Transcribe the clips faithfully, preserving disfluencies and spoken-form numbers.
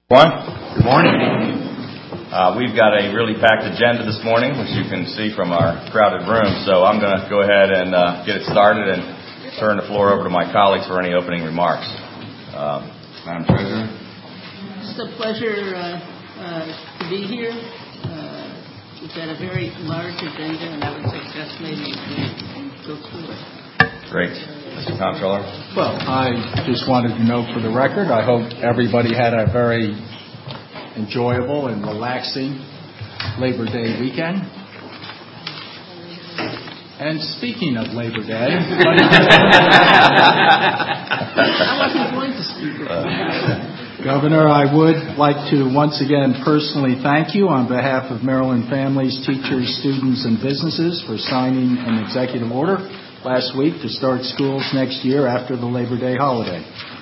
Good morning. Uh, we've got a really packed agenda this morning, which you can see from our crowded room. So I'm going to go ahead and uh, get it started and turn the floor over to my colleagues for any opening remarks. Um, Madam Treasurer. It's a pleasure uh, uh, to be here. Uh, we've got a very large agenda, and I would suggest maybe we go through it. Great. Mister Comptroller. Well, I just wanted to note for the record, I hope everybody had a very enjoyable and relaxing Labor Day weekend. And speaking of Labor Day, I wasn't going to speak about that. Governor, I would like to once again personally thank you on behalf of Maryland families, teachers, students, and businesses for signing an executive order last week to start schools next year after the Labor Day holiday.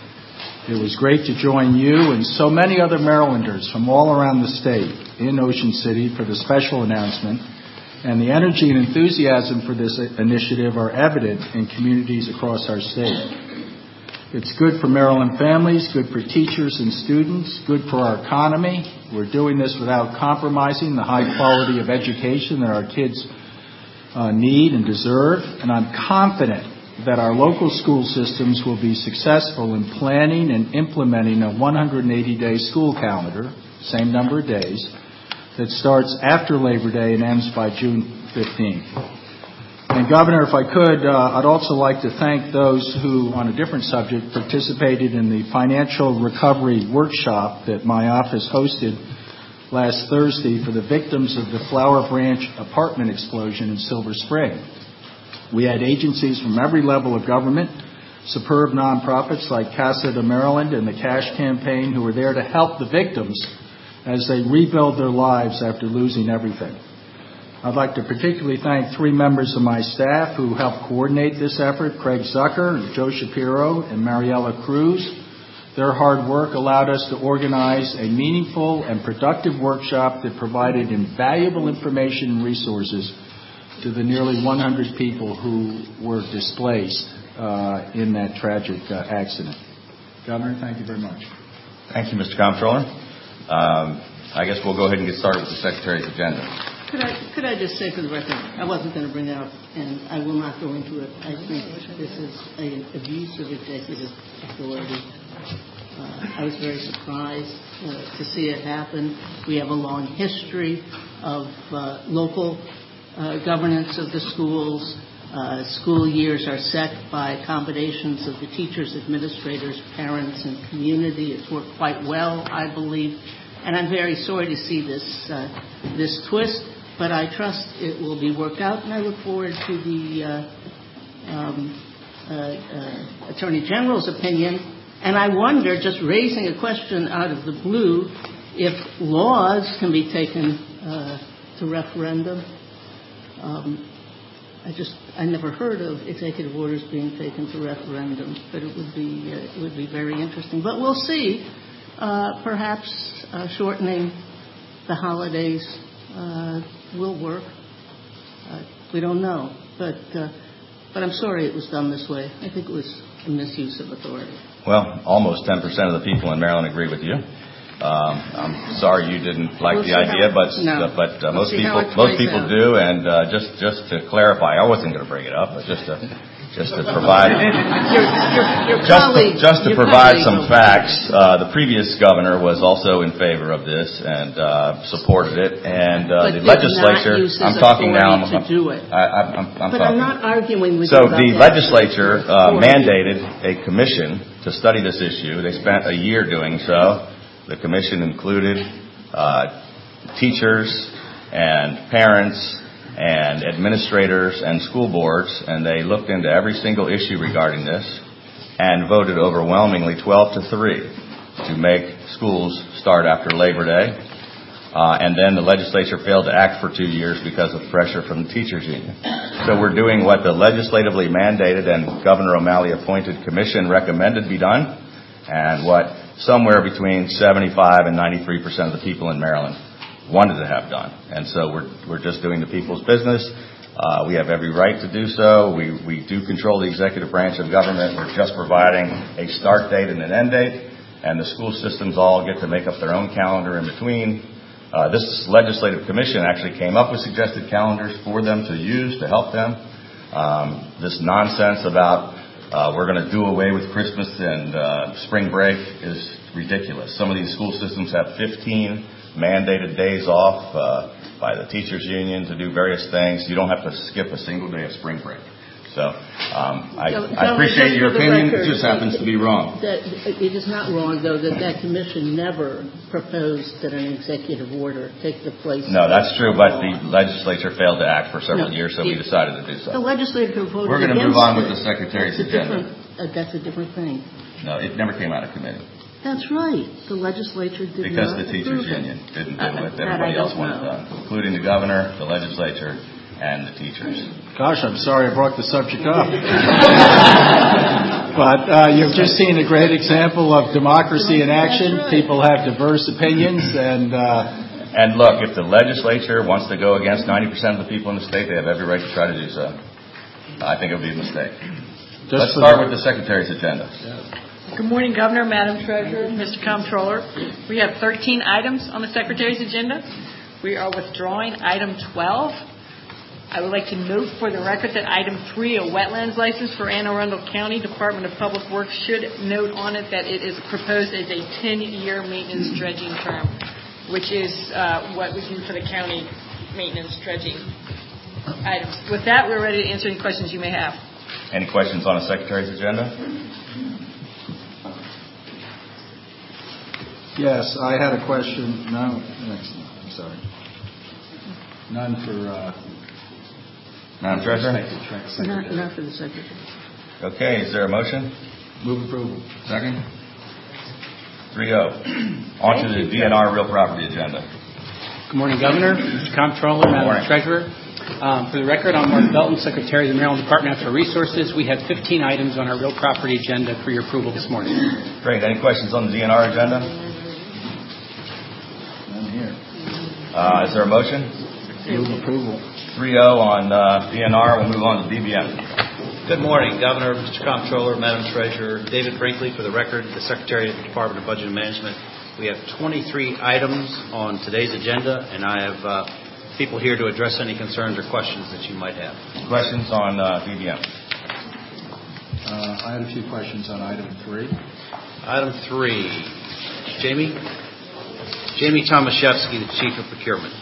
It was great to join you and so many other Marylanders from all around the state in Ocean City for the special announcement, and the energy and enthusiasm for this initiative are evident in communities across our state. It's good for Maryland families, good for teachers and students, good for our economy. We're doing this without compromising the high quality of education that our kids Uh, need and deserve, and I'm confident that our local school systems will be successful in planning and implementing a one hundred eighty day school calendar, same number of days, that starts after Labor Day and ends by June fifteenth. And Governor, if I could, uh, I'd also like to thank those who, on a different subject, participated in the financial recovery workshop that my office hosted last Thursday for the victims of the Flower Branch apartment explosion in Silver Spring. We had agencies from every level of government, superb nonprofits like Casa de Maryland and the Cash Campaign who were there to help the victims as they rebuild their lives after losing everything. I'd like to particularly thank three members of my staff who helped coordinate this effort, Craig Zucker, Joe Shapiro, and Mariella Cruz. Their hard work allowed us to organize a meaningful and productive workshop that provided invaluable information and resources to the nearly one hundred people who were displaced uh, in that tragic uh, accident. Governor, thank you very much. Thank you, Mister Comptroller. Um, I guess we'll go ahead and get started with the Secretary's agenda. Could I, could I just say for the record, I wasn't going to bring it up, and I will not go into it. I think this is an abuse of executive authority. Uh, I was very surprised uh, to see it happen. We have a long history of uh, local uh, governance of the schools. Uh, school years are set by combinations of the teachers, administrators, parents, and community. It's worked quite well, I believe. And I'm very sorry to see this uh, this twist, but I trust it will be worked out, and I look forward to the uh, um, uh, uh, Attorney General's opinion. And I wonder, just raising a question out of the blue, if laws can be taken uh, to referendum. Um, I just I never heard of executive orders being taken to referendum, but it would be uh, it would be very interesting. But we'll see. Uh, perhaps uh, shortening the holidays uh, will work. Uh, we don't know, but uh, but I'm sorry it was done this way. I think it was a misuse of authority. Well, almost ten percent of the people in Maryland agree with you. Um, I'm sorry you didn't like we'll the idea, how, but no. uh, but uh, we'll most people most people out. do. And uh, just just to clarify, I wasn't going to bring it up, but just to just to provide your, your, your just colleague, to, just to your provide some over. facts. Uh, the previous governor was also in favor of this and uh, supported it, and uh, the legislature. I'm talking now. I'm, to do it. I, I'm, I'm but talking. I'm not arguing with so you about the that. legislature uh, mandated a commission to study this issue. They spent a year doing so. The commission included uh, teachers and parents and administrators and school boards, and they looked into every single issue regarding this and voted overwhelmingly twelve to three to make schools start after Labor Day. Uh, and then the legislature failed to act for two years because of pressure from the teachers union. So we're doing what the legislatively mandated and Governor O'Malley appointed commission recommended be done, and what somewhere between seventy-five and ninety-three percent of the people in Maryland wanted to have done. And so we're we're just doing the people's business. Uh, we have every right to do so. We we do control the executive branch of government. We're just providing a start date and an end date. and the school systems all get to make up their own calendar in between. Uh, this legislative commission actually came up with suggested calendars for them to use to help them. Um, this nonsense about uh, we're going to do away with Christmas and uh, spring break is ridiculous. Some of these school systems have fifteen mandated days off uh, by the teachers union to do various things. You don't have to skip a single day of spring break. So um, I, so, I appreciate your opinion. Record, it just happens to be wrong. That, it is not wrong, though, that that commission never proposed that an executive order take the place. No, that's true, but the legislature failed to act for several no, years, so it, we decided to do so. The legislature voted We're going to move on with the Secretary's that's agenda. Uh, that's a different thing. No, it never came out of committee. That's right. The legislature did because not the teachers it. union didn't do uh, it. Everybody else wanted it done, including the governor, the legislature, and the teachers. Gosh, I'm sorry I brought the subject up. But uh, you've just seen a great example of democracy in action. Right. People have diverse opinions, and uh, and look, if the legislature wants to go against ninety percent of the people in the state, they have every right to try to do so. I think it would be a mistake. Let's start with the Secretary's agenda. Yeah. Good morning, Governor, Madam Treasurer, Mister Comptroller. We have thirteen items on the Secretary's agenda. We are withdrawing item twelve. I would like to note for the record that item three, a wetlands license for Anne Arundel County Department of Public Works, should note on it that it is proposed as a ten-year maintenance dredging term, which is uh, what we do for the county maintenance dredging items. With that, we're ready to answer any questions you may have. Any questions on the Secretary's agenda? Yes, I had a question. No, I'm sorry. None for... Uh, Madam Treasurer? Not, not for the Secretary. Okay, is there a motion? Move approval. Second? three oh. On to the D N R real property agenda. Good morning, Governor, Mister Comptroller, Madam Treasurer. Um, for the record, I'm Mark Belton, Secretary of the Maryland Department of Natural Resources. We have fifteen items on our real property agenda for your approval this morning. Great. Any questions on the D N R agenda? None here. Uh, is there a motion? Move approval. three oh on uh, D N R. We'll move on to D B M. Good morning, Governor, Mister Comptroller, Madam Treasurer. David Brinkley, for the record, the Secretary of the Department of Budget and Management. We have twenty-three items on today's agenda, and I have uh, people here to address any concerns or questions that you might have. Questions on uh, D B M? Uh, I had a few questions on item three. Item three, Jamie? Jamie Tomaszewski, the Chief of Procurement.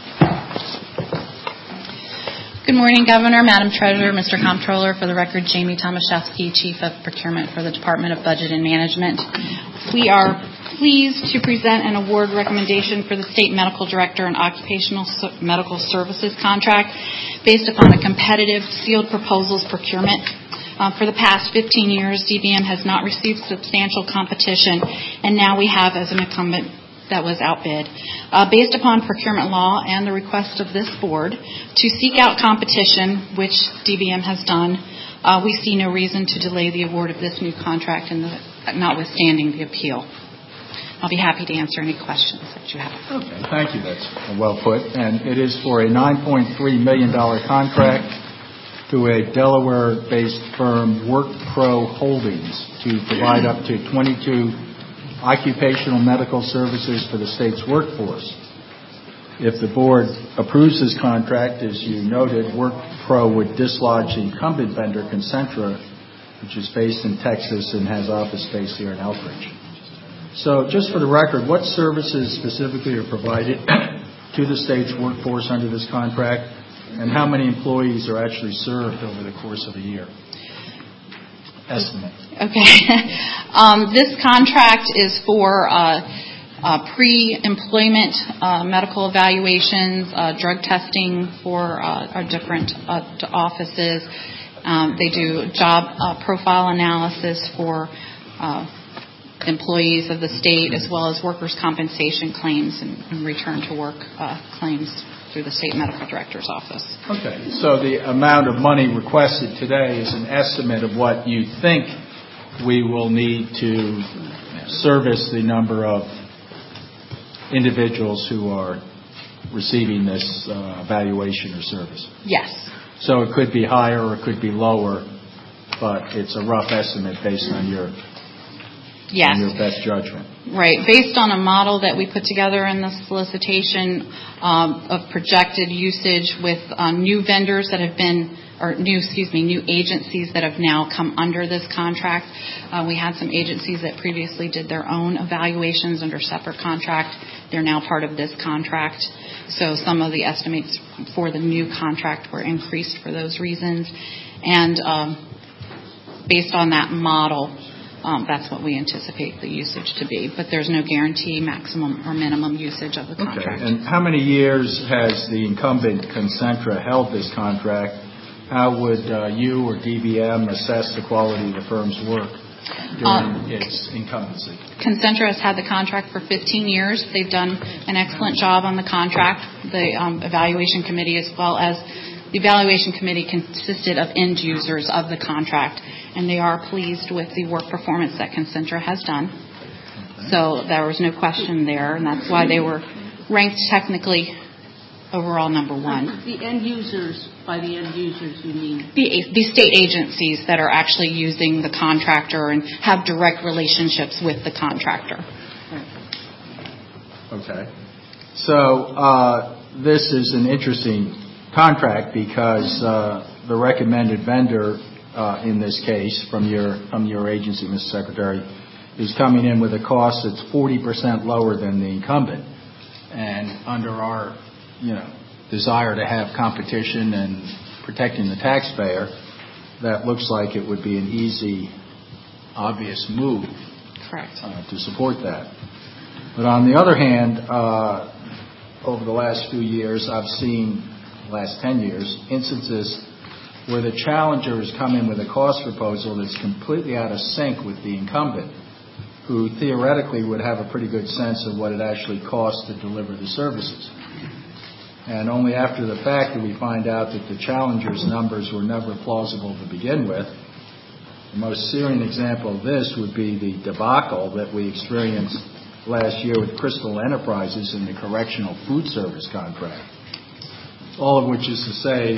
Good morning, Governor, Madam Treasurer, Mister Comptroller. For the record, Jamie Tomaszewski, Chief of Procurement for the Department of Budget and Management. We are pleased to present an award recommendation for the State Medical Director and Occupational Medical Services contract based upon a competitive sealed proposals procurement. Uh, for the past fifteen years, D B M has not received substantial competition, and now we have as an incumbent that was outbid. Uh, based upon procurement law and the request of this board to seek out competition, which D B M has done, uh, we see no reason to delay the award of this new contract, and the, notwithstanding the appeal. I'll be happy to answer any questions that you have. Okay, thank you. That's well put. And it is for a nine point three million dollars contract to a Delaware-based firm, WorkPro Holdings, to provide up to twenty-two occupational medical services for the state's workforce. If the board approves this contract, as you noted, WorkPro would dislodge the incumbent vendor, Concentra, which is based in Texas and has office space here in Elkridge. So just for the record, what services specifically are provided to the state's workforce under this contract, and how many employees are actually served over the course of a year? Estimate. Okay. um, this contract is for uh, uh, pre-employment uh, medical evaluations, uh, drug testing for uh, our different uh, offices. Um, they do job uh, profile analysis for uh, employees of the state, as well as workers' compensation claims and, and return to work uh, claims through the state medical director's office. Okay, so the amount of money requested today is an estimate of what you think we will need to service the number of individuals who are receiving this uh, evaluation or service. Yes. So it could be higher or it could be lower, but it's a rough estimate based on your Yes. in your best judgment. Right. Based on a model that we put together in the solicitation um, of projected usage with um, new vendors that have been, or new, excuse me, new agencies that have now come under this contract. Uh, we had some agencies that previously did their own evaluations under separate contract. They're now part of this contract. So some of the estimates for the new contract were increased for those reasons. And um, based on that model, Um, that's what we anticipate the usage to be. But there's no guarantee maximum or minimum usage of the contract. Okay. And how many years has the incumbent Concentra held this contract? How would uh, you or D B M assess the quality of the firm's work during uh, its incumbency? Concentra has had the contract for fifteen years. They've done an excellent job on the contract. The um, evaluation committee, as well as the evaluation committee, consisted of end users of the contract, and they are pleased with the work performance that Concentra has done. Okay. So there was no question there, and that's why they were ranked technically overall number one. The end users, by the end users, you mean? The, the state agencies that are actually using the contractor and have direct relationships with the contractor. Okay. So uh, this is an interesting contract because uh, the recommended vendor uh, in this case from your from your agency, Mister Secretary, is coming in with a cost that's forty percent lower than the incumbent. And under our, you know, desire to have competition and protecting the taxpayer, that looks like it would be an easy, obvious move. Correct. Uh, to support that. But on the other hand, uh, over the last few years, I've seen last ten years, instances where the challenger has come in with a cost proposal that's completely out of sync with the incumbent, who theoretically would have a pretty good sense of what it actually costs to deliver the services. And only after the fact do we find out that the challenger's numbers were never plausible to begin with. The most searing example of this would be the debacle that we experienced last year with Crystal Enterprises in the correctional food service contract. All of which is to say,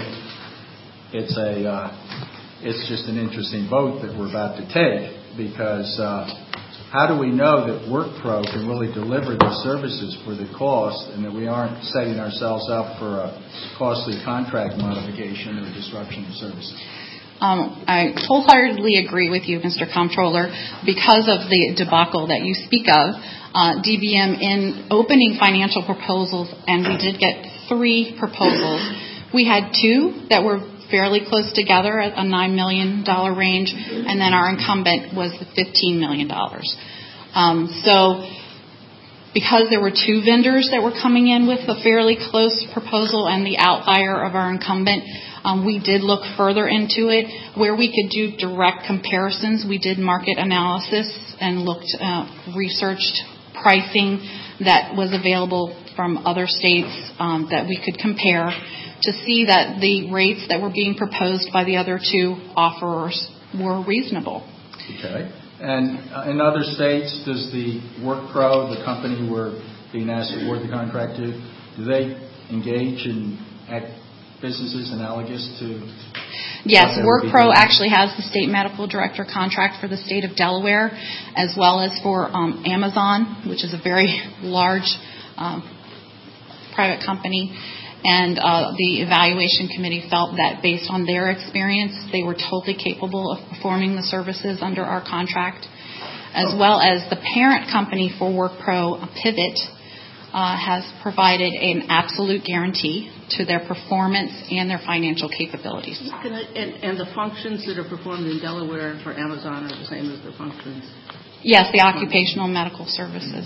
it's a uh, it's just an interesting vote that we're about to take, because uh, how do we know that WorkPro can really deliver the services for the cost, and that we aren't setting ourselves up for a costly contract modification or disruption of services? Um, I wholeheartedly agree with you, Mister Comptroller. Because of the debacle that you speak of, uh, D B M, in opening financial proposals, and we did get three proposals, we had two that were fairly close together at a nine million dollars range, and then our incumbent was fifteen million dollars. Um, so because there were two vendors that were coming in with a fairly close proposal and the outlier of our incumbent, Um, we did look further into it. Where we could do direct comparisons, we did market analysis and looked, uh, researched pricing that was available from other states um, that we could compare to see that the rates that were being proposed by the other two offerers were reasonable. Okay. And uh, in other states, does the WorkPro, the company we're being asked to award the contract to, do they engage in act- businesses analogous to? Yes, WorkPro actually has the state medical director contract for the state of Delaware, as well as for um, Amazon, which is a very large um, private company. And uh, the evaluation committee felt that based on their experience, they were totally capable of performing the services under our contract, as well as the parent company for WorkPro, Pivot, Uh, has provided an absolute guarantee to their performance and their financial capabilities. Can I, and, and the functions that are performed in Delaware for Amazon are the same as the functions? Yes, the occupational medical services.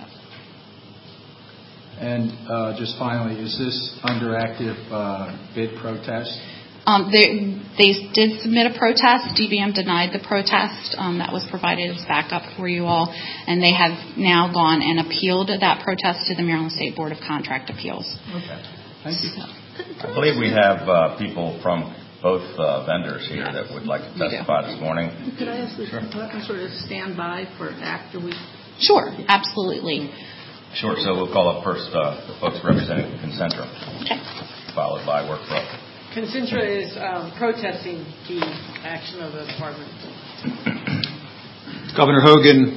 And uh, just finally, is this under active uh, bid protest? Um, they, they did submit a protest. D B M denied the protest. Um, that was provided as backup for you all. And they have now gone and appealed that protest to the Maryland State Board of Contract Appeals. Okay. Thank you. So, I believe we have uh, people from both uh, vendors here that would like to testify this morning. Could I ask this sure. sort of stand by for after we... Sure, absolutely. Sure. So we'll call up first uh, the folks representing Concentra, Okay. followed by WorkPro. Concentra is um, protesting the action of the department. Governor Hogan,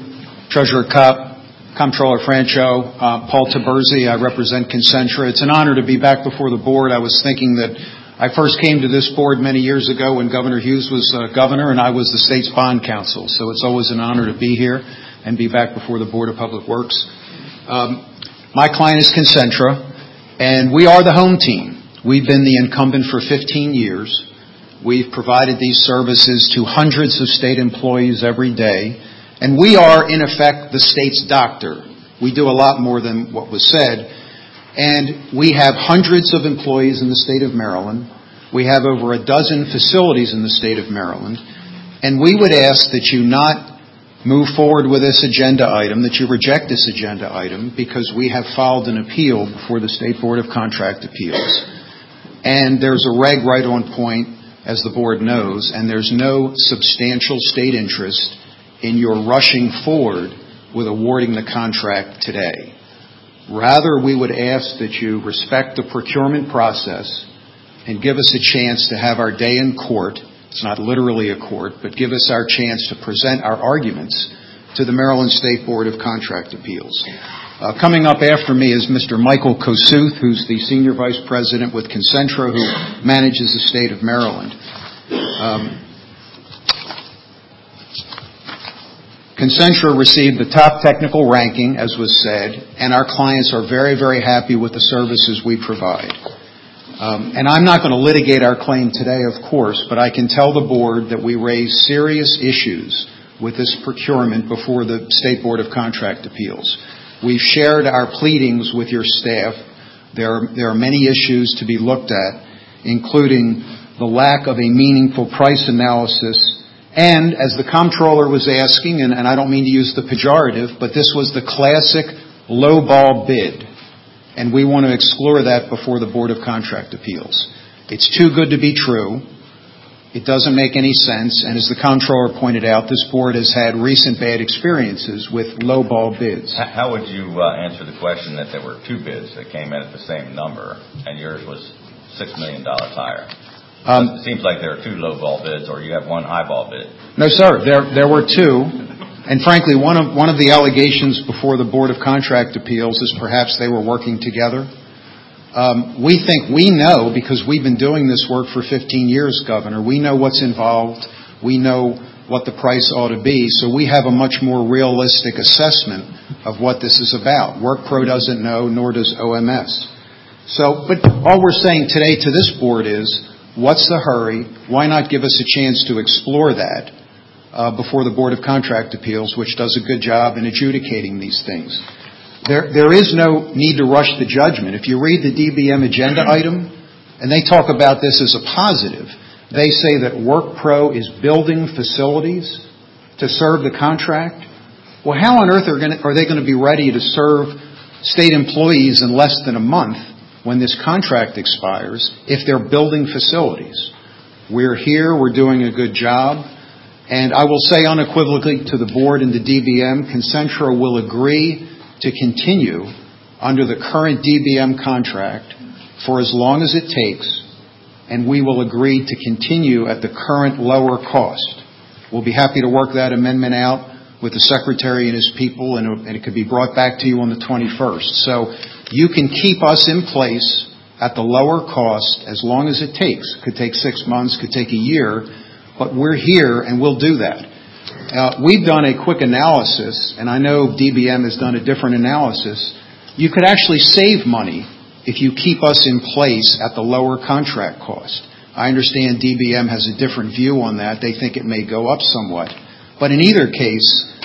Treasurer Kopp, Comptroller Francho, uh, Paul Taberzi. I represent Concentra. It's an honor to be back before the board. I was thinking that I first came to this board many years ago when Governor Hughes was uh, governor and I was the state's bond counsel. So it's always an honor to be here and be back before the Board of Public Works. Um, my client is Concentra, and we are the home team. We've been the incumbent for fifteen years. We've provided these services to hundreds of state employees every day. And we are, in effect, the state's doctor. We do a lot more than what was said. And we have hundreds of employees in the state of Maryland. We have over a dozen facilities in the state of Maryland. And we would ask that you not move forward with this agenda item, that you reject this agenda item, because we have filed an appeal before the State Board of Contract Appeals. And there's a reg right on point, as the board knows, and there's no substantial state interest in your rushing forward with awarding the contract today. Rather, we would ask that you respect the procurement process and give us a chance to have our day in court. It's not literally a court, but give us our chance to present our arguments to the Maryland State Board of Contract Appeals. Uh, coming up after me is Mister Michael Kosuth, who's the Senior Vice President with Concentra, who manages the state of Maryland. Um, Concentra received the top technical ranking, as was said, and our clients are very, very happy with the services we provide. Um, and I'm not going to litigate our claim today, of course, but I can tell the board that we raised serious issues with this procurement before the State Board of Contract Appeals. We've shared our pleadings with your staff. There are, there are many issues to be looked at, including the lack of a meaningful price analysis. And as the comptroller was asking, and, and I don't mean to use the pejorative, but this was the classic low-ball bid. And we want to explore that before the Board of Contract Appeals. It's too good to be true. It doesn't make any sense. And as the comptroller pointed out, this board has had recent bad experiences with low-ball bids. How would you uh, answer the question that there were two bids that came in at the same number, and yours was six million dollars higher? Um, it seems like there are two low-ball bids, or you have one high-ball bid. No, sir. There there were two. And frankly, one of one of the allegations before the Board of Contract Appeals is perhaps they were working together. Um, we think we know, because we've been doing this work for fifteen years, Governor. We know what's involved. We know what the price ought to be. So we have a much more realistic assessment of what this is about. WorkPro doesn't know, nor does O M S. So, but all we're saying today to this board is, what's the hurry? Why not give us a chance to explore that uh, before the Board of Contract Appeals, which does a good job in adjudicating these things? There, there is no need to rush the judgment. If you read the D B M agenda item, and they talk about this as a positive, they say that WorkPro is building facilities to serve the contract. Well, how on earth are, gonna, are they going to be ready to serve state employees in less than a month when this contract expires if they're building facilities? We're here, we're doing a good job, and I will say unequivocally to the board and the D B M, Concentra will agree to continue under the current D B M contract for as long as it takes, and we will agree to continue at the current lower cost. We'll be happy to work that amendment out with the Secretary and his people, and it could be brought back to you on the twenty-first. So you can keep us in place at the lower cost as long as it takes. Could take six months, could take a year, but we're here and we'll do that. Uh, we've done a quick analysis, and I know D B M has done a different analysis. You could actually save money if you keep us in place at the lower contract cost. I understand D B M has a different view on that. They think it may go up somewhat. But in either case,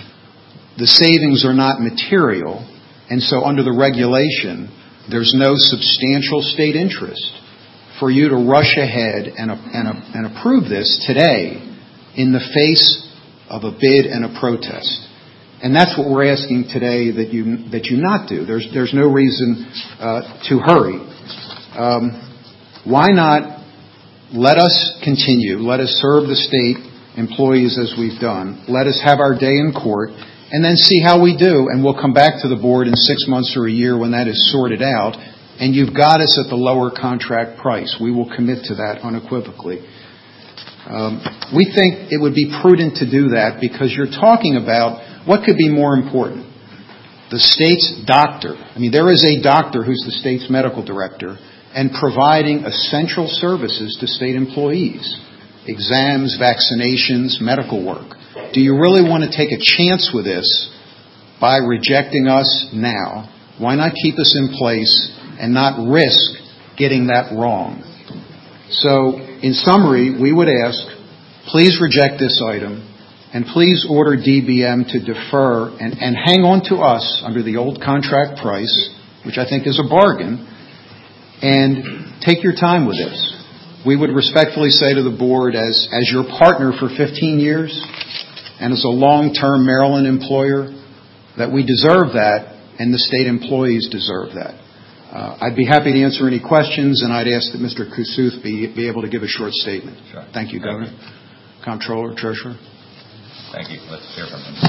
the savings are not material, and so under the regulation, there's no substantial state interest for you to rush ahead and, and, and approve this today in the face of a bid and a protest. And that's what we're asking today that you that you not do. There's there's no reason uh, to hurry. Um, why not let us continue? Let us serve the state employees as we've done. Let us have our day in court, and then see how we do. And we'll come back to the board in six months or a year when that is sorted out. And you've got us at the lower contract price. We will commit to that unequivocally. Um, we think it would be prudent to do that because you're talking about What could be more important? The state's doctor, I mean, there is a doctor who's the state's medical director and providing essential services to state employees, exams, vaccinations, medical work. Do you really want to take a chance with this by rejecting us now? Why not keep us in place and not risk getting that wrong? So, in summary, we would ask, please reject this item, and please order D B M to defer and, and hang on to us under the old contract price, which I think is a bargain, and take your time with this. We would respectfully say to the board, as, as your partner for fifteen years and as a long-term Maryland employer, that we deserve that and the state employees deserve that. Uh, I'd be happy to answer any questions, and I'd ask that Mister Kusuth be, be able to give a short statement. Sure. Thank you, Governor. Thank you. Comptroller, Treasurer. Thank you. Let's hear from him.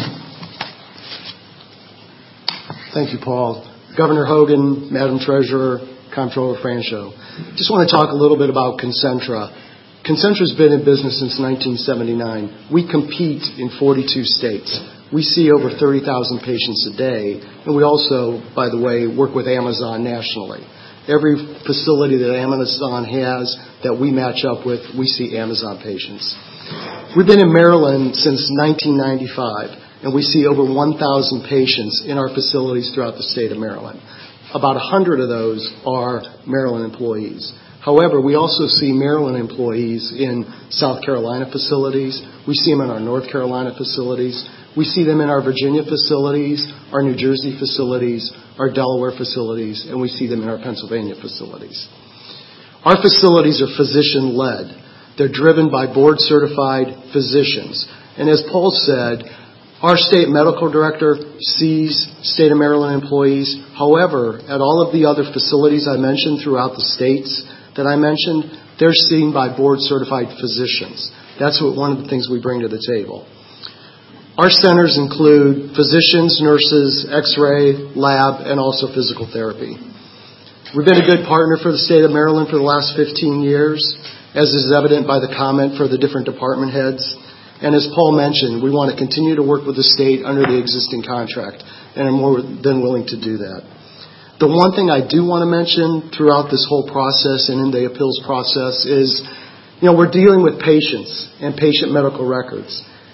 Thank you, Paul. Governor Hogan, Madam Treasurer, Comptroller Francho. Just want to talk a little bit about Concentra. Concentra's been in business since nineteen seventy-nine. We compete in forty-two states. We see over thirty thousand patients a day, and we also, by the way, work with Amazon nationally. Every facility that Amazon has that we match up with, we see Amazon patients. We've been in Maryland since nineteen ninety-five, and we see over one thousand patients in our facilities throughout the state of Maryland. About one hundred of those are Maryland employees. However, we also see Maryland employees in South Carolina facilities. We see them in our North Carolina facilities. We see them in our Virginia facilities, our New Jersey facilities, our Delaware facilities, and we see them in our Pennsylvania facilities. Our facilities are physician-led. They're driven by board-certified physicians. And as Paul said, our state medical director sees state of Maryland employees. However, at all of the other facilities I mentioned throughout the states that I mentioned, they're seen by board-certified physicians. That's what one of the things we bring to the table. Our centers include physicians, nurses, x-ray, lab, and also physical therapy. We've been a good partner for the state of Maryland for the last fifteen years, as is evident by the comment for the different department heads. And as Paul mentioned, we want to continue to work with the state under the existing contract, and are more than willing to do that. The one thing I do want to mention throughout this whole process and in the appeals process is, you know, we're dealing with patients and patient medical records.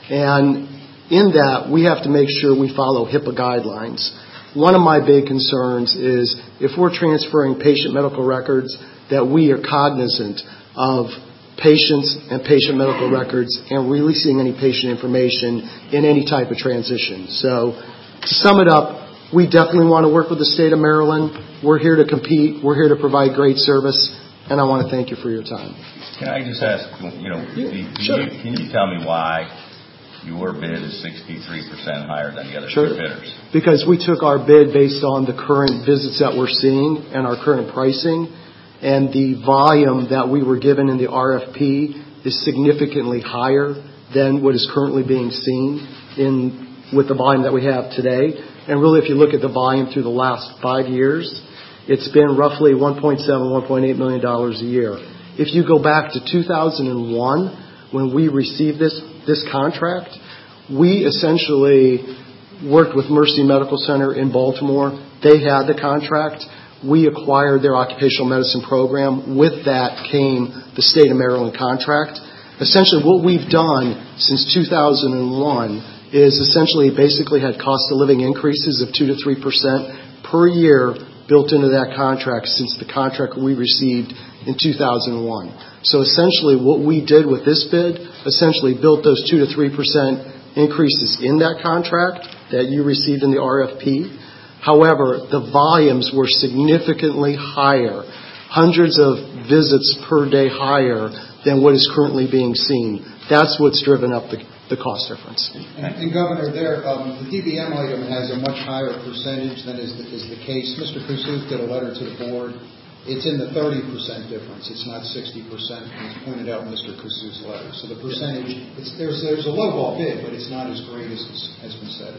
And in that, we have to make sure we follow HIPAA guidelines. One of my big concerns is if we're transferring patient medical records, that we are cognizant of patients and patient medical records and releasing any patient information in any type of transition. So to sum it up, we definitely want to work with the state of Maryland. We're here to compete. We're here to provide great service, and I want to thank you for your time. Can I just ask, you know, Yeah, can, sure. you, can you tell me why your bid is sixty-three percent higher than the other Sure. two bidders? Because we took our bid based on the current visits that we're seeing and our current pricing, and the volume that we were given in the R F P is significantly higher than what is currently being seen in with the volume that we have today. And really, if you look at the volume through the last five years, it's been roughly one point seven, one point eight million dollars a year. If you go back to two thousand one, when we received this, this contract, we essentially worked with Mercy Medical Center in Baltimore. They had the contract. We acquired their occupational medicine program. With that came the state of Maryland contract. Essentially, what we've done since two thousand one is essentially basically had cost of living increases of two to three percent per year built into that contract since the contract we received in two thousand one. So essentially what we did with this bid essentially built those two to three percent increases in that contract that you received in the R F P. However, the volumes were significantly higher, hundreds of visits per day higher than what is currently being seen. That's what's driven up the the cost difference. And, and Governor, there, um, the D B M item has a much higher percentage than is the, is the case. Mister Kusuth did a letter to the board. It's in the thirty percent difference. It's not sixty percent, as pointed out in Mister Kusuth's letter. So the percentage, it's, there's there's a lowball bid, but it's not as great as has been said.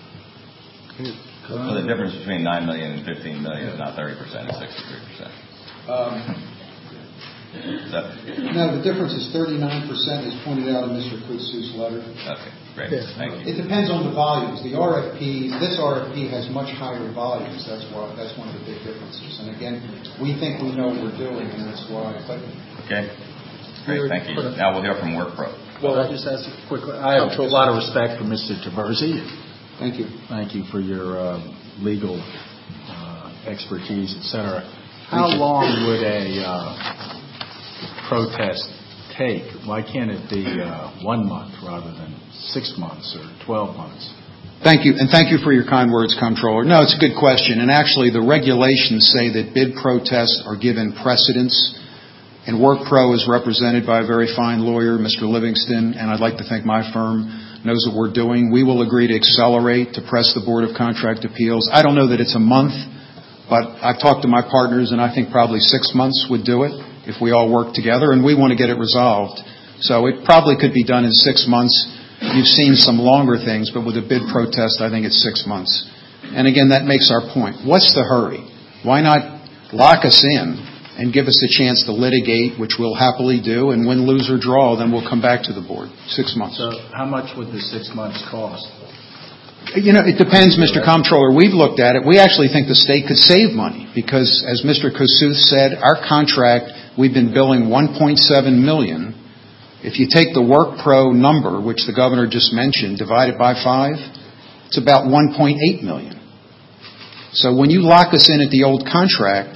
So the difference between nine million dollars and fifteen million dollars is not thirty percent, it's sixty-three percent. Um, So, no, the difference is thirty-nine percent, as pointed out in Mister Kusuth's letter. okay. Great. Thank you. It depends on the volumes. The R F P, this R F P has much higher volumes. That's why. That's one of the big differences. And again, we think we know what we're doing, and that's why. But okay. Great. Thank you. Now we'll hear from WorkPro. Well, I just ask a quick. I have a lot of respect for Mister Taberzi. Thank you. Thank you for your uh, legal uh, expertise, et cetera. How long would a uh, protest take? Why can't it be uh, one month rather than six months or twelve months? Thank you, and thank you for your kind words, Comptroller. No, it's a good question, and actually the regulations say that bid protests are given precedence, and WorkPro is represented by a very fine lawyer, Mister Livingston, and I'd like to think my firm knows what we're doing. We will agree to accelerate, to press the Board of Contract Appeals. I don't know that it's a month, but I've talked to my partners, and I think probably six months would do it if we all work together, and we want to get it resolved. So it probably could be done in six months. You've seen some longer things, but with a bid protest, I think it's six months. And again, that makes our point. What's the hurry? Why not lock us in and give us a chance to litigate, which we'll happily do, and win, lose, or draw, then we'll come back to the board. Six months. So how much would the six months cost? You know, it depends, Mister Comptroller. We've looked at it. We actually think the state could save money because, as Mister Kossuth said, our contract, we've been billing one point seven million dollars. If you take the WorkPro number, which the governor just mentioned, divide it by five, it's about one point eight million dollars. So when you lock us in at the old contract,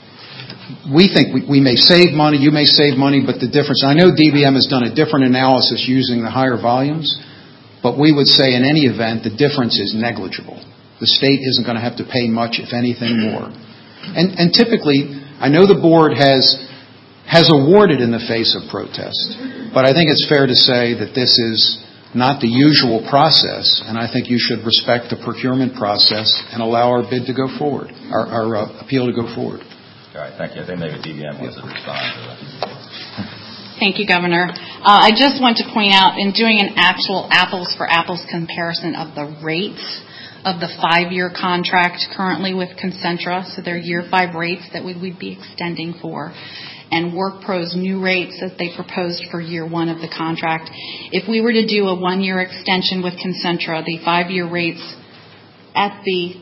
we think we, we may save money, you may save money, but the difference, I know D B M has done a different analysis using the higher volumes, but we would say in any event, the difference is negligible. The state isn't going to have to pay much, if anything, more. And, and typically, I know the board has has awarded in the face of protest, but I think it's fair to say that this is not the usual process, and I think you should respect the procurement process and allow our bid to go forward, our, our uh, appeal to go forward. All right, thank you. I think maybe D B M wants to respond to that. Thank you, Governor. Uh, I just want to point out, in doing an actual apples-for-apples comparison of the rates of the five-year contract currently with Concentra, so their year five rates that we would be extending for, and WorkPro's new rates that they proposed for year one of the contract. If we were to do a one-year extension with Concentra, the five-year rates at the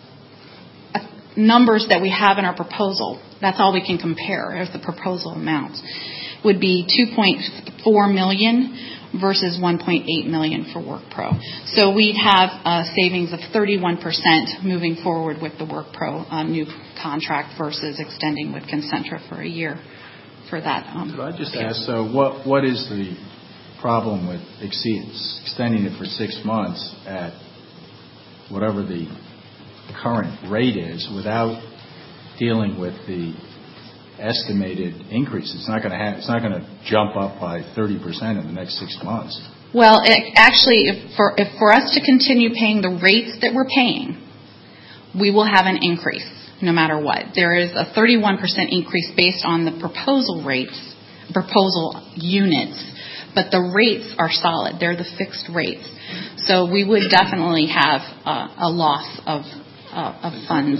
numbers that we have in our proposal, that's all we can compare as the proposal amounts, would be two point four million dollars versus one point eight million dollars for WorkPro. So we'd have a savings of thirty-one percent moving forward with the WorkPro uh, new contract versus extending with Concentra for a year for that. Um, Could I just ask, so what what is the problem with exceeds, extending it for six months at whatever the current rate is without dealing with the estimated increase? It's not going to have, it's not going to jump up by thirty percent in the next six months. Well, it, actually, if for, if for us to continue paying the rates that we're paying, we will have an increase no matter what. There is a thirty-one percent increase based on the proposal rates, proposal units, but the rates are solid. They're the fixed rates. So we would definitely have uh, a loss of uh, of funds.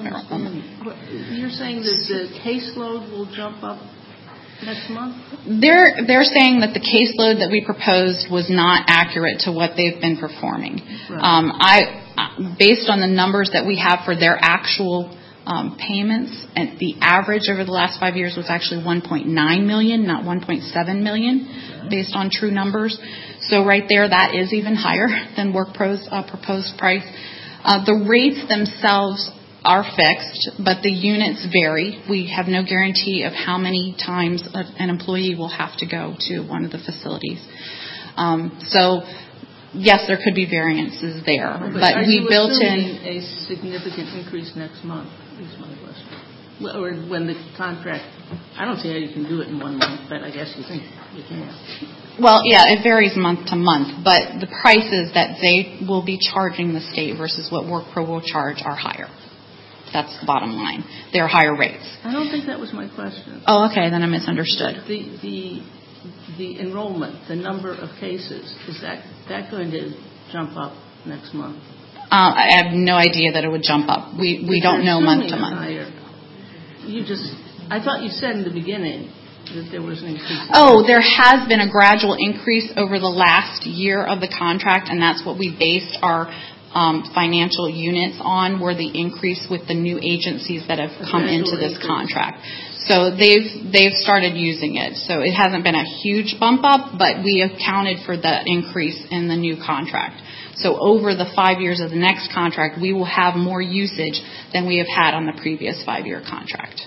You're saying that the caseload will jump up next month? They're they're saying that the caseload that we proposed was not accurate to what they've been performing. Right. Um, I, based on the numbers that we have for their actual um, payments, and the average over the last five years was actually one point nine million, not one point seven million, okay, based on true numbers. So right there, that is even higher than WorkPro's uh, proposed price. Uh, the rates themselves are fixed, but the units vary. We have no guarantee of how many times a, an employee will have to go to one of the facilities. Um, so, yes, there could be variances there, but, but are we you built assuming in a significant increase next month. Is my question. Well, or when the contract, I don't see how you can do it in one month, but I guess you think you can. Well, yeah, it varies month to month, but the prices that they will be charging the state versus what WorkPro will charge are higher. That's the bottom line. They're higher rates. I don't think that was my question. Oh, okay, then I misunderstood. The the the enrollment, the number of cases, is that that going to jump up next month? Uh, I have no idea that it would jump up. We we don't know month to month. Higher. You just, I thought you said in the beginning that there was an increase? Oh, there has been a gradual increase over the last year of the contract, and that's what we based our um, financial units on, were the increase with the new agencies that have come into this contract. So they've they've started using it. So it hasn't been a huge bump up, but we accounted for the increase in the new contract. So over the five years of the next contract, we will have more usage than we have had on the previous five-year contract.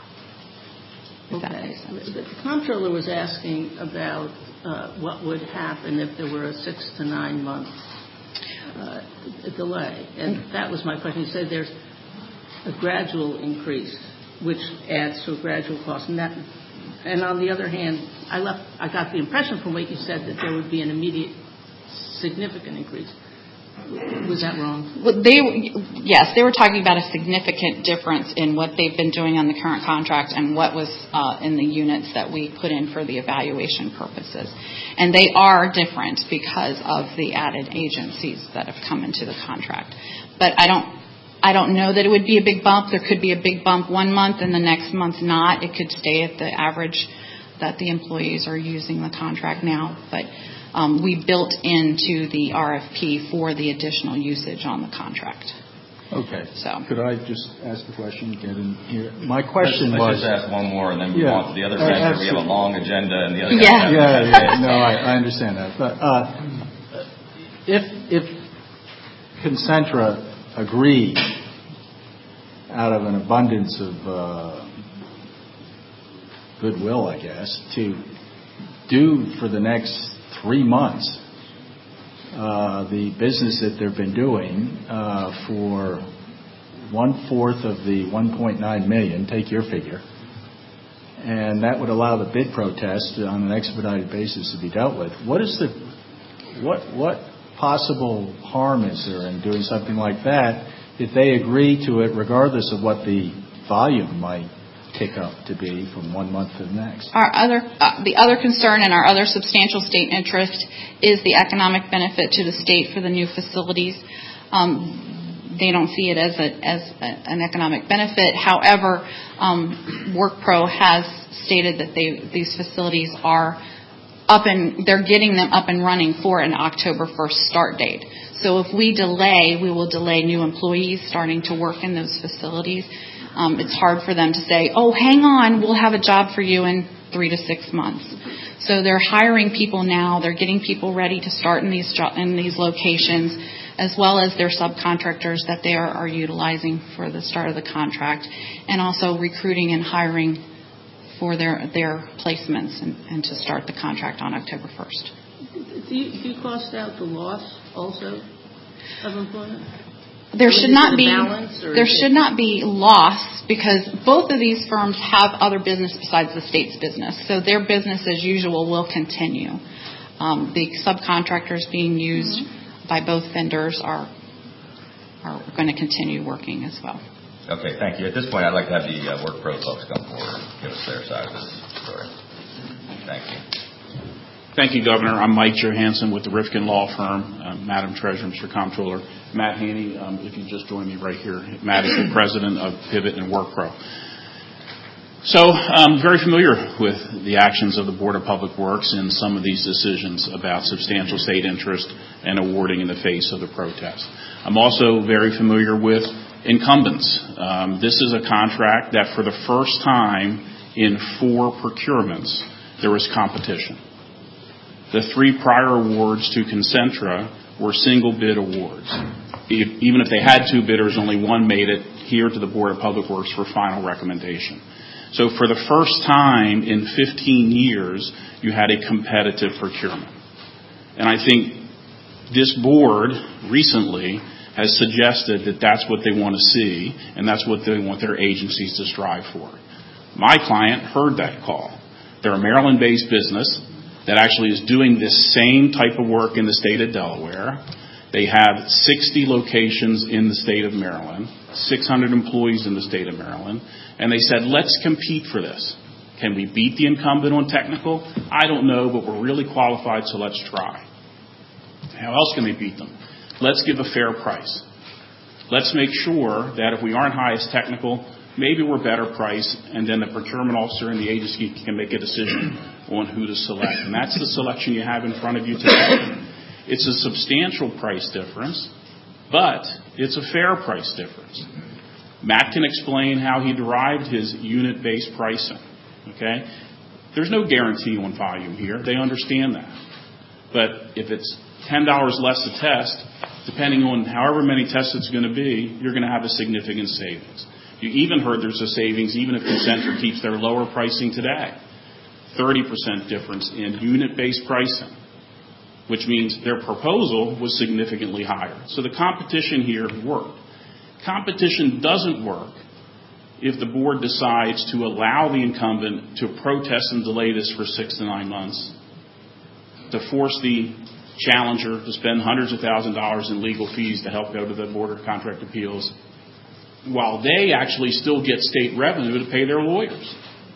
If that Okay. makes sense. The comptroller was asking about uh, what would happen if there were a six to nine month uh, delay. And that was my question. You said there's a gradual increase, which adds to a gradual cost. And, that, and on the other hand, I, left, I got the impression from what you said that there would be an immediate significant increase. Was that wrong? Well, they, yes, they were talking about a significant difference in what they've been doing on the current contract and what was uh, in the units that we put in for the evaluation purposes. And they are different because of the added agencies that have come into the contract. But I don't, I don't know that it would be a big bump. There could be a big bump one month and the next month not. It could stay at the average that the employees are using the contract now. But Um, we built into the R F P for the additional usage on the contract. Okay. So. Could I just ask the question? Get in here. My question let's, was. Let's just ask one more and then move yeah, on to the other vendor. We have a long agenda and the other. Yeah. Yeah, yeah. No, I, I understand that. But uh, if if Concentra agreed out of an abundance of uh, goodwill, I guess, to do for the next three months uh, the business that they've been doing uh, for one-fourth of the one point nine million, take your figure, and that would allow the bid protest on an expedited basis to be dealt with. What is the what what possible harm is there in doing something like that if they agree to it regardless of what the volume might tick up to be from one month to the next? Our other, uh, the other concern and our other substantial state interest is the economic benefit to the state for the new facilities. Um, they don't see it as a as a, an economic benefit. However, um, WorkPro has stated that they these facilities are up and they're getting them up and running for an October first start date. So if we delay, we will delay new employees starting to work in those facilities. Um, it's hard for them to say, oh, hang on, we'll have a job for you in three to six months. So they're hiring people now. They're getting people ready to start in these jo- in these locations, as well as their subcontractors that they are, are utilizing for the start of the contract, and also recruiting and hiring for their, their placements and, and to start the contract on October first. Do you, do you cost out the loss also of employment? There should not be there it... should not be loss because both of these firms have other business besides the state's business. So their business as usual will continue. Um, the subcontractors being used mm-hmm. by both vendors are are going to continue working as well. Okay, thank you. At this point, I'd like to have the uh, WorkPro folks come forward and give us their side of this story. Thank you. Thank you, Governor. I'm Mike Johansson with the Rifkin Law Firm, uh, Madam Treasurer, Mister Comptroller. Matt Haney, um, if you just join me right here. Matt is the president of Pivot and WorkPro. So I'm very familiar with the actions of the Board of Public Works in some of these decisions about substantial state interest and awarding in the face of the protest. I'm also very familiar with incumbents. Um, this is a contract that for the first time in four procurements, there was competition. The three prior awards to Concentra were single bid awards. Even if they had two bidders, only one made it here to the Board of Public Works for final recommendation. So for the first time in fifteen years, you had a competitive procurement. And I think this board recently has suggested that that's what they want to see, and that's what they want their agencies to strive for. My client heard that call. They're a Maryland-based business that actually is doing this same type of work in the state of Delaware. They have sixty locations in the state of Maryland, six hundred employees in the state of Maryland, and they said, let's compete for this. Can we beat the incumbent on technical? I don't know, but we're really qualified, so let's try. How else can we beat them? Let's give a fair price. Let's make sure that if we aren't highest technical, maybe we're better priced, and then the procurement officer and the agency can make a decision on who to select. And that's the selection you have in front of you today. It's a substantial price difference, but it's a fair price difference. Matt can explain how he derived his unit-based pricing. Okay? There's no guarantee on volume here. They understand that. But if it's ten dollars less a test, depending on however many tests it's going to be, you're going to have a significant savings. You even heard there's a savings even if Concentra keeps their lower pricing today. thirty percent difference in unit-based pricing, which means their proposal was significantly higher. So the competition here worked. Competition doesn't work if the board decides to allow the incumbent to protest and delay this for six to nine months, to force the challenger to spend hundreds of thousands of dollars in legal fees to help go to the Board of Contract Appeals, while they actually still get state revenue to pay their lawyers.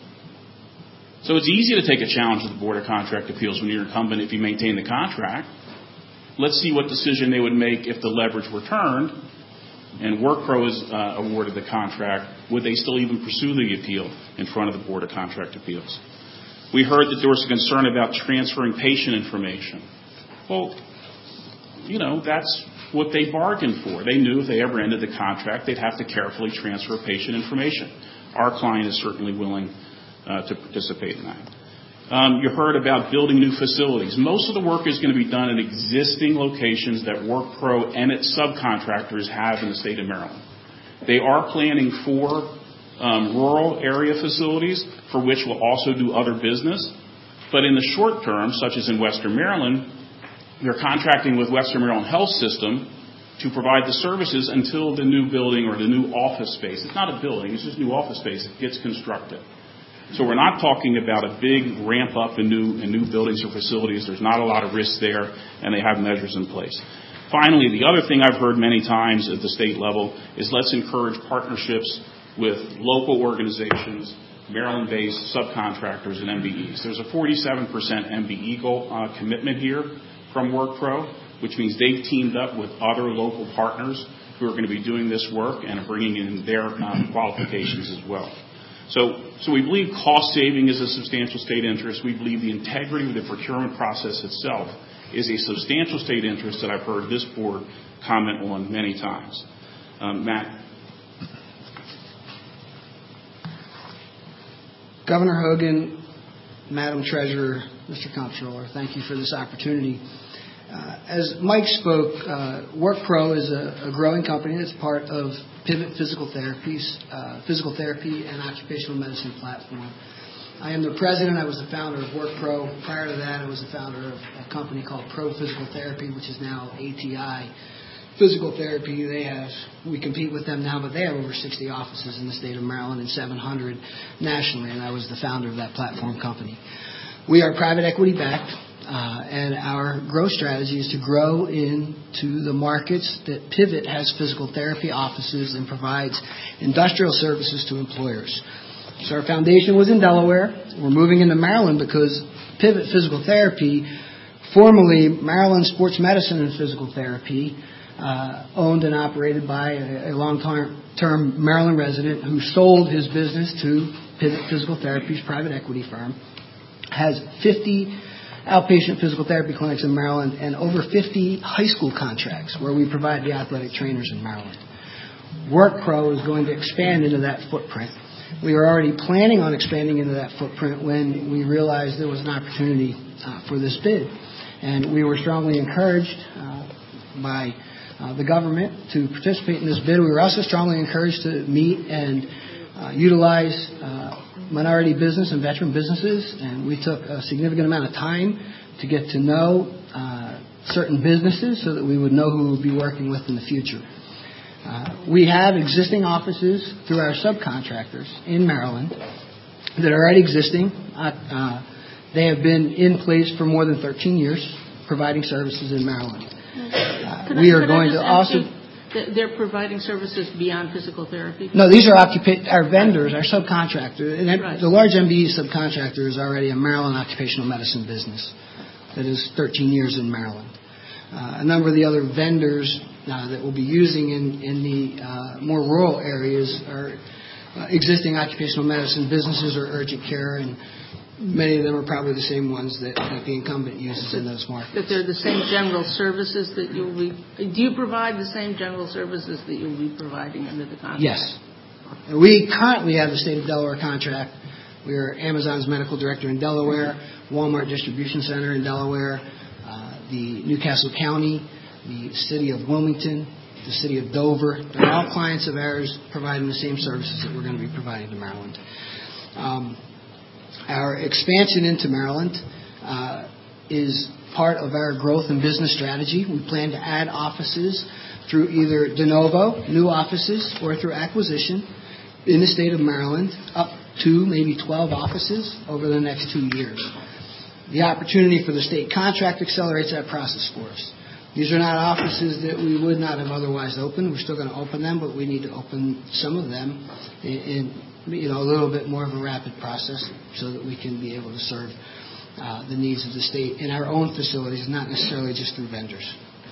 So it's easy to take a challenge to the Board of Contract Appeals when you're incumbent if you maintain the contract. Let's see what decision they would make if the leverage were turned and WorkPro is uh, awarded the contract. Would they still even pursue the appeal in front of the Board of Contract Appeals? We heard that there was a concern about transferring patient information. Well, you know, that's what they bargained for. They knew if they ever ended the contract, they'd have to carefully transfer patient information. Our client is certainly willing uh, to participate in that. Um, you heard about building new facilities. Most of the work is going to be done in existing locations that WorkPro and its subcontractors have in the state of Maryland. They are planning for um, rural area facilities for which we'll also do other business. But in the short term, such as in Western Maryland, they're contracting with Western Maryland Health System to provide the services until the new building or the new office space. It's not a building, it's just new office space. It gets constructed. So we're not talking about a big ramp up in new, in new buildings or facilities. There's not a lot of risk there, and they have measures in place. Finally, the other thing I've heard many times at the state level is let's encourage partnerships with local organizations, Maryland-based subcontractors, and M B Es. There's a forty-seven percent M B E goal uh, commitment here from WorkPro, which means they've teamed up with other local partners who are going to be doing this work and are bringing in their um, qualifications as well. So, so we believe cost saving is a substantial state interest. We believe the integrity of the procurement process itself is a substantial state interest that I've heard this board comment on many times. Um, Matt? Governor Hogan, Madam Treasurer, Mister Comptroller, thank you for this opportunity. Uh, as Mike spoke, uh, WorkPro is a, a growing company that's part of Pivot Physical Therapies, uh, Physical Therapy and Occupational Medicine platform. I am the president. I was the founder of WorkPro. Prior to that, I was the founder of a company called Pro Physical Therapy, which is now A T I Physical Therapy. They have, we compete with them now, but they have over sixty offices in the state of Maryland and seven hundred nationally, and I was the founder of that platform company. We are private equity backed. Uh, and our growth strategy is to grow into the markets that Pivot has physical therapy offices and provides industrial services to employers. So our foundation was in Delaware. We're moving into Maryland because Pivot Physical Therapy, formerly Maryland Sports Medicine and Physical Therapy, uh, owned and operated by a, a long-term Maryland resident who sold his business to Pivot Physical Therapy's private equity firm, has fifty outpatient physical therapy clinics in Maryland and over fifty high school contracts where we provide the athletic trainers in Maryland. WorkPro is going to expand into that footprint. We were already planning on expanding into that footprint when we realized there was an opportunity uh, for this bid. And we were strongly encouraged uh, by uh, the government to participate in this bid. We were also strongly encouraged to meet and uh, utilize uh, minority business and veteran businesses, and we took a significant amount of time to get to know uh, certain businesses so that we would know who we would be working with in the future. Uh, we have existing offices through our subcontractors in Maryland that are already existing. Uh, uh, they have been in place for more than thirteen years, providing services in Maryland. Uh, we I, are going to also... You, they're providing services beyond physical therapy? No, these are occupa- our vendors, our subcontractors. And right. The large M B E subcontractor is already a Maryland occupational medicine business that is thirteen years in Maryland. Uh, a number of the other vendors uh, that we'll be using in, in the uh, more rural areas are uh, existing occupational medicine businesses or urgent care, and many of them are probably the same ones that, that the incumbent uses in those markets. That they're the same general services that you'll be, do you provide the same general services that you'll be providing under the contract? Yes. We currently have the State of Delaware contract. We are Amazon's medical director in Delaware, Walmart distribution center in Delaware, uh, the Newcastle County, the city of Wilmington, the city of Dover. They're all clients of ours providing the same services that we're going to be providing to Maryland. Um, our expansion into Maryland uh, is part of our growth and business strategy. We plan to add offices through either de novo, new offices, or through acquisition in the state of Maryland, up to maybe twelve offices over the next two years. The opportunity for the state contract accelerates that process for us. These are not offices that we would not have otherwise opened. We're still going to open them, but we need to open some of them in, in you know, a little bit more of a rapid process so that we can be able to serve uh, the needs of the state in our own facilities, not necessarily just through vendors.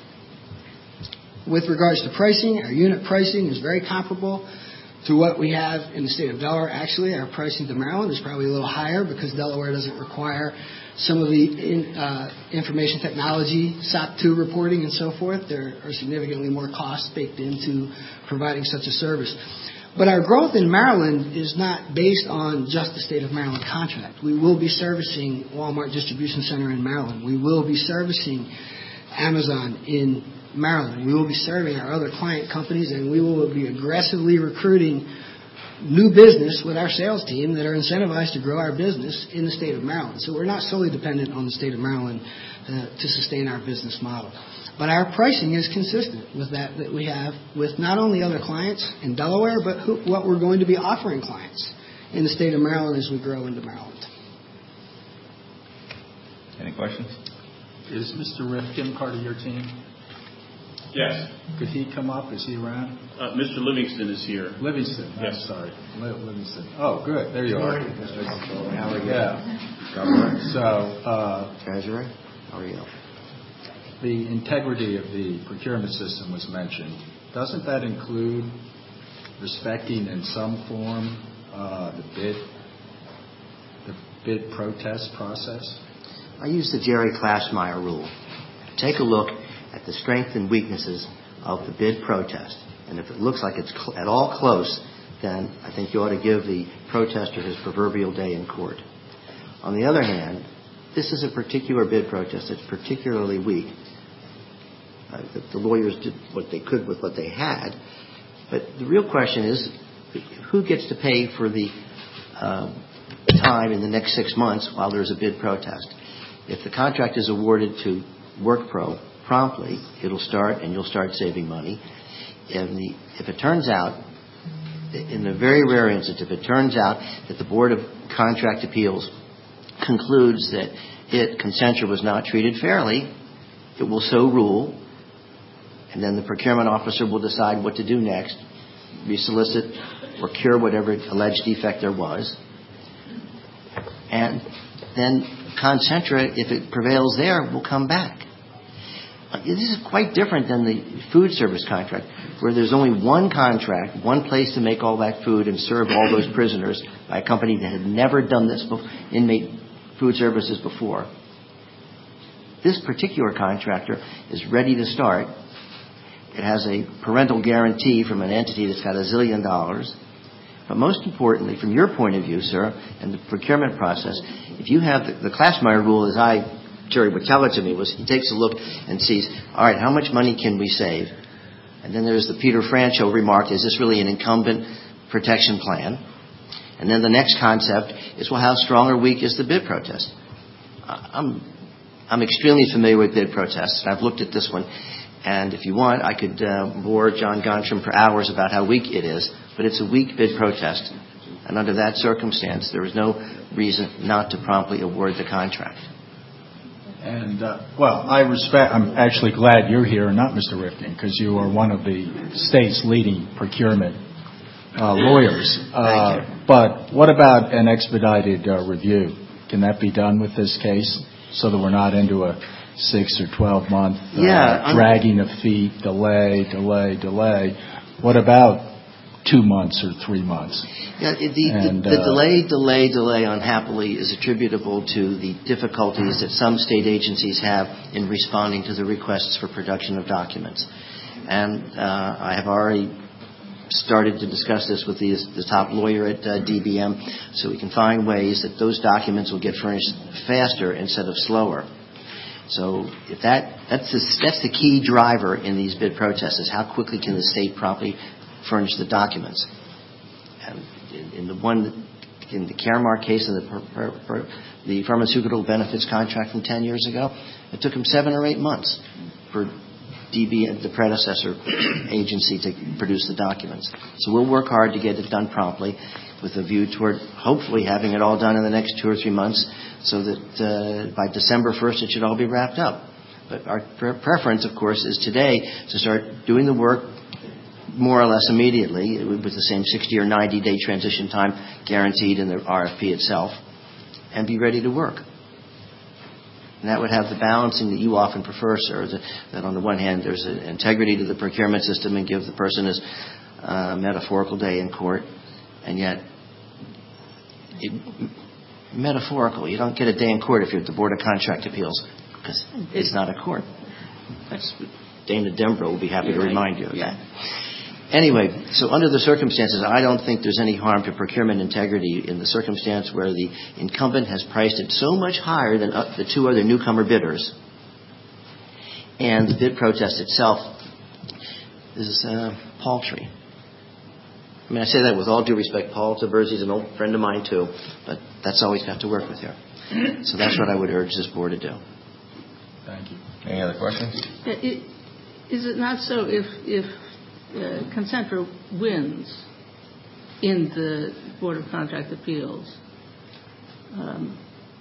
With regards to pricing, our unit pricing is very comparable to what we have in the state of Delaware. Actually, our pricing to Maryland is probably a little higher because Delaware doesn't require some of the in, uh, information technology, S O C two reporting and so forth. There are significantly more costs baked into providing such a service. But our growth in Maryland is not based on just the state of Maryland contract. We will be servicing Walmart Distribution Center in Maryland. We will be servicing Amazon in Maryland. We will be serving our other client companies, and we will be aggressively recruiting new business with our sales team that are incentivized to grow our business in the state of Maryland. So we're not solely dependent on the state of Maryland uh, to sustain our business model. But our pricing is consistent with that that we have with not only other clients in Delaware, but who, what we're going to be offering clients in the state of Maryland as we grow into Maryland. Any questions? Is Mister Rifkin part of your team? Yes. Could he come up? Is he around? Uh, Mister Livingston is here. Livingston. Yes. I'm sorry. Livingston. Oh, good. There you are. How are you? Yeah. Governor. So, uh, Treasurer, how are you? The integrity of the procurement system was mentioned. Doesn't that include respecting in some form uh, the bid, the bid protest process? I use the Jerry Klassmeyer rule. Take a look at the strengths and weaknesses of the bid protest. And if it looks like it's cl- at all close, then I think you ought to give the protester his proverbial day in court. On the other hand, this is a particular bid protest that's particularly weak. Uh, the, the lawyers did what they could with what they had. But the real question is, who gets to pay for the uh, time in the next six months while there's a bid protest? If the contract is awarded to WorkPro promptly, it'll start and you'll start saving money. And the, if it turns out, in a very rare instance, if it turns out that the Board of Contract Appeals concludes that it, Concentra, was not treated fairly, it will so rule, and then the procurement officer will decide what to do next, resolicit or cure whatever alleged defect there was. And then Concentra, if it prevails there, will come back. This is quite different than the food service contract, where there's only one contract, one place to make all that food and serve all those prisoners by a company that had never done this before, inmate food services before. This particular contractor is ready to start. It has a parental guarantee from an entity that's got a zillion dollars. But most importantly, from your point of view, sir, and the procurement process, if you have the, the Klassmeyer rule, as I Jerry would tell it to me, was he takes a look and sees, all right, how much money can we save? And then there's the Peter Franchot remark, is this really an incumbent protection plan? And then the next concept is, well, how strong or weak is the bid protest? I'm, I'm extremely familiar with bid protests, and I've looked at this one. And if you want, I could uh, bore John Gontram for hours about how weak it is, but it's a weak bid protest. And under that circumstance, there is no reason not to promptly award the contract. And, uh, well, I respect, I'm actually glad you're here and not Mister Rifkin, because you are one of the state's leading procurement uh, lawyers. Uh, but what about an expedited uh, review? Can that be done with this case so that we're not into a six or twelve month uh, yeah, dragging of feet, delay, delay, delay. What about two months or three months? Yeah, the, and, the, the uh, delay, delay, delay, unhappily, is attributable to the difficulties that some state agencies have in responding to the requests for production of documents. And uh, I have already started to discuss this with the, the top lawyer at uh, D B M, so we can find ways that those documents will get furnished faster instead of slower. So if that that's the, that's the key driver in these bid protests, is how quickly can the state properly furnish the documents. And in, in the one in the Caremark case, in the per, per, per, the pharmaceutical benefits contract from ten years ago, it took them seven or eight months for D B, the predecessor agency, to produce the documents. So we'll work hard to get it done promptly, with a view toward hopefully having it all done in the next two or three months, so that uh, by December first it should all be wrapped up. But our pre- preference, of course, is today to start doing the work more or less immediately, with the same sixty or ninety day transition time guaranteed in the R F P itself, and be ready to work. And that would have the balancing that you often prefer, sir, that, that on the one hand there's an integrity to the procurement system and give the person his uh, metaphorical day in court, and yet it, metaphorical, you don't get a day in court if you're at the Board of Contract Appeals, because it's not a court. That's, Dana Dembro will be happy to remind you of that. Anyway, so under the circumstances, I don't think there's any harm to procurement integrity in the circumstance where the incumbent has priced it so much higher than uh, the two other newcomer bidders, and the bid protest itself is uh, paltry. I mean, I say that with all due respect. Paul Taberzi's an old friend of mine too, but that's all he's got to work with here. So that's what I would urge this board to do. Thank you. Any other questions? It, is it not so if if uh, Concentra wins in the Board of Contract Appeals, um,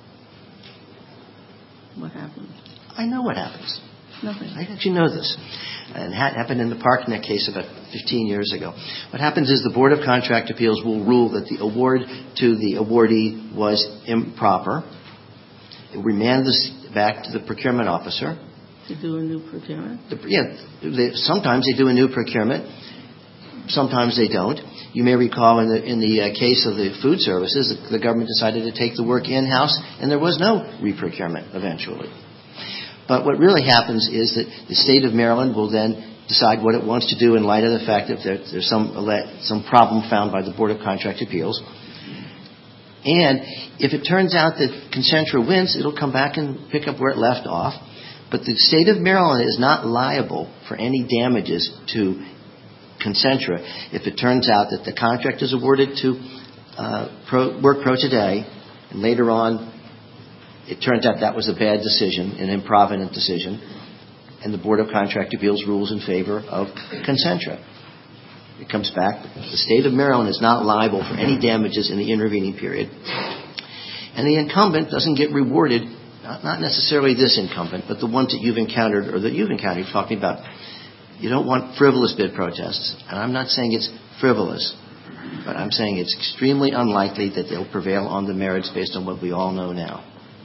what happens? I know what happens. Nothing. I actually know this. And it happened in the Parknet case about fifteen years ago. What happens is the Board of Contract Appeals will rule that the award to the awardee was improper. It will remand this back to the procurement officer. To do a new procurement? The, yeah, they, sometimes they do a new procurement. Sometimes they don't. You may recall in the in the uh, case of the food services, the, the government decided to take the work in-house, and there was no reprocurement eventually. But what really happens is that the state of Maryland will then decide what it wants to do in light of the fact that there, there's some some problem found by the Board of Contract Appeals. And if it turns out that Concentra wins, it'll come back and pick up where it left off. But the state of Maryland is not liable for any damages to Concentra if it turns out that the contract is awarded to uh, Pro, Work Pro today, and later on it turns out that was a bad decision, an improvident decision, and the Board of Contract Appeals rules in favor of Concentra. It comes back. The state of Maryland is not liable for any damages in the intervening period. And the incumbent doesn't get rewarded, not, not necessarily this incumbent, but the ones that you've encountered or that you've encountered talking about. You don't want frivolous bid protests. And I'm not saying it's frivolous, but I'm saying it's extremely unlikely that they'll prevail on the merits based on what we all know now.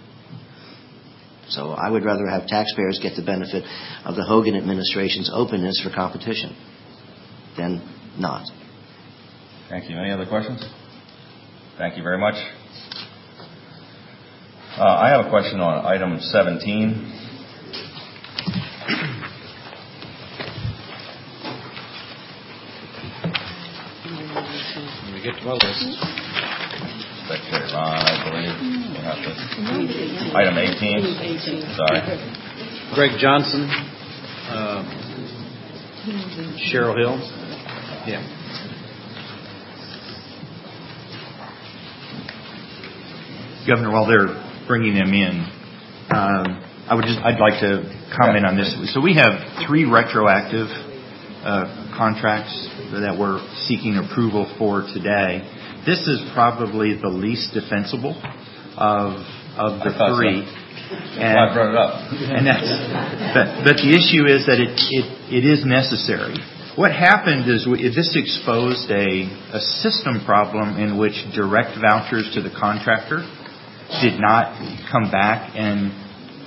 So I would rather have taxpayers get the benefit of the Hogan administration's openness for competition than not. Thank you. Any other questions? Thank you very much. Uh, I have a question on item seventeen. When we get to my list. Secretary Ron, I believe. We'll have to. Item eighteen. Sorry. Greg Johnson. Uh, Cheryl Hill. Yeah. Governor, while they're bringing them in, um, I would just I'd like to comment on this. So we have three retroactive uh, contracts that we're seeking approval for today. This is probably the least defensible of of the three. So. And, well, I brought it up. and that's, but, but the issue is that it, it, it is necessary. What happened is we, this exposed a, a system problem in which direct vouchers to the contractor did not come back and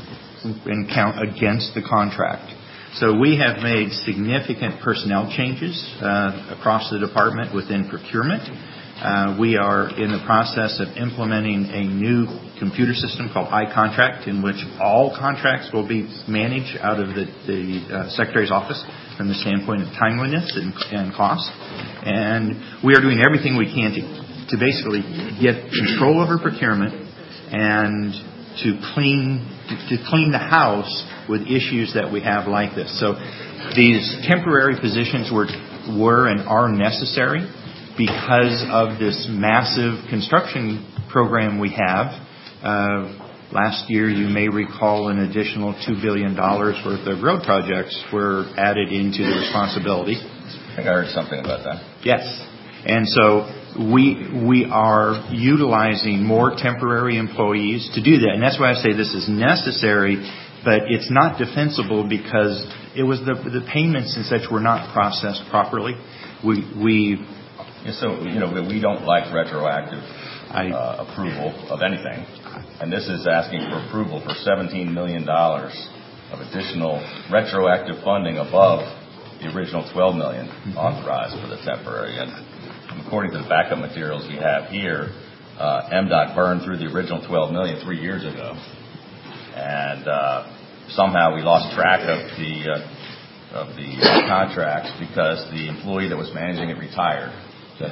and count against the contract. So we have made significant personnel changes uh, across the department within procurement. Uh, we are in the process of implementing a new computer system called iContract, in which all contracts will be managed out of the, the uh, Secretary's office from the standpoint of timeliness and, and cost. And we are doing everything we can to, to basically get control over procurement and to clean to clean the house with issues that we have like this. So these temporary positions were were and are necessary because of this massive construction program we have. Uh, last year, you may recall, an additional two billion dollars worth of road projects were added into the responsibility. I think I heard something about that. Yes. And so we we are utilizing more temporary employees to do that. And that's why I say this is necessary, but it's not defensible because it was the the payments and such were not processed properly. We we yeah, so you know we don't like retroactive uh, approval of anything, and this is asking for approval for seventeen million dollars of additional retroactive funding above the original twelve million dollars authorized for the temporary. And according to the backup materials we have here, uh, M DOT burned through the original twelve million dollars three years ago, and uh, somehow we lost track of the uh, of the uh, contracts because the employee that was managing it retired. Yes.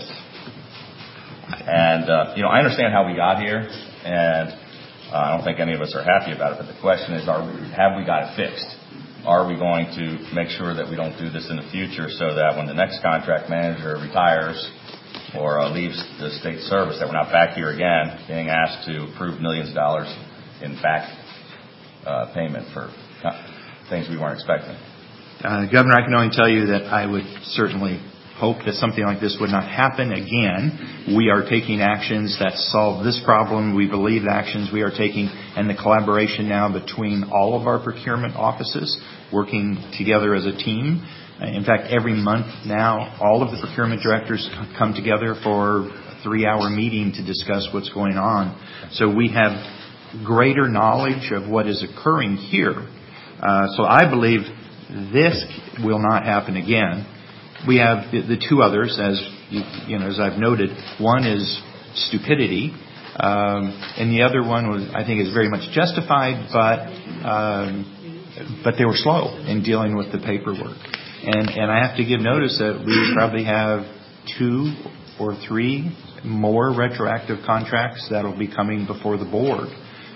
And uh, you know, I understand how we got here, and uh, I don't think any of us are happy about it. But the question is, are we, have we got it fixed? Are we going to make sure that we don't do this in the future, so that when the next contract manager retires or uh, leaves the state service, that we're not back here again being asked to approve millions of dollars in back uh, payment for co- things we weren't expecting? Uh, Governor, I can only tell you that I would certainly hope that something like this would not happen again. We are taking actions that solve this problem. We believe the actions we are taking and the collaboration now between all of our procurement offices working together as a team. In fact, every month now, all of the procurement directors come together for a three-hour meeting to discuss what's going on. So we have greater knowledge of what is occurring here. Uh, so I believe this will not happen again. We have the, the two others, as you, you know, as I've noted. One is stupidity, um, and the other one was, I think, is very much justified, but um, but they were slow in dealing with the paperwork. And and I have to give notice that we probably have two or three more retroactive contracts that will be coming before the board.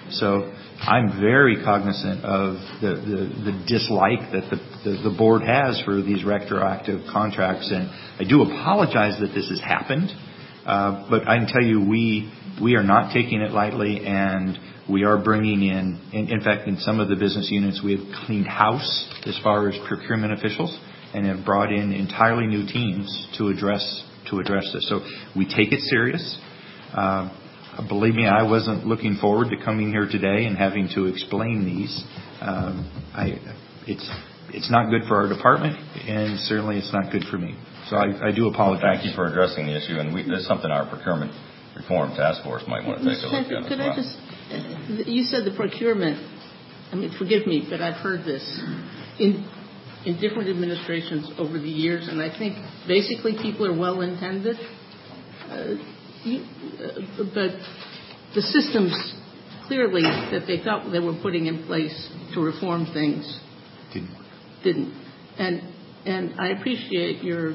So I'm very cognizant of the, the, the dislike that the, the, the board has for these retroactive contracts, and I do apologize that this has happened. Uh, but I can tell you, we we are not taking it lightly, and we are bringing in, in, in fact, in some of the business units, we have cleaned house as far as procurement officials, and have brought in entirely new teams to address to address this. So we take it serious. Uh, Believe me, I wasn't looking forward to coming here today and having to explain these. Um, I, it's it's not good for our department, and certainly it's not good for me. So I, I do apologize. Well, thank you for addressing the issue, and we, this is something our procurement reform task force might want to take a look at. Could as well. I just? You said the procurement. I mean, forgive me, but I've heard this in in different administrations over the years, and I think basically people are well intended. Uh, You, uh, but the systems clearly that they thought they were putting in place to reform things didn't. didn't. And and I appreciate your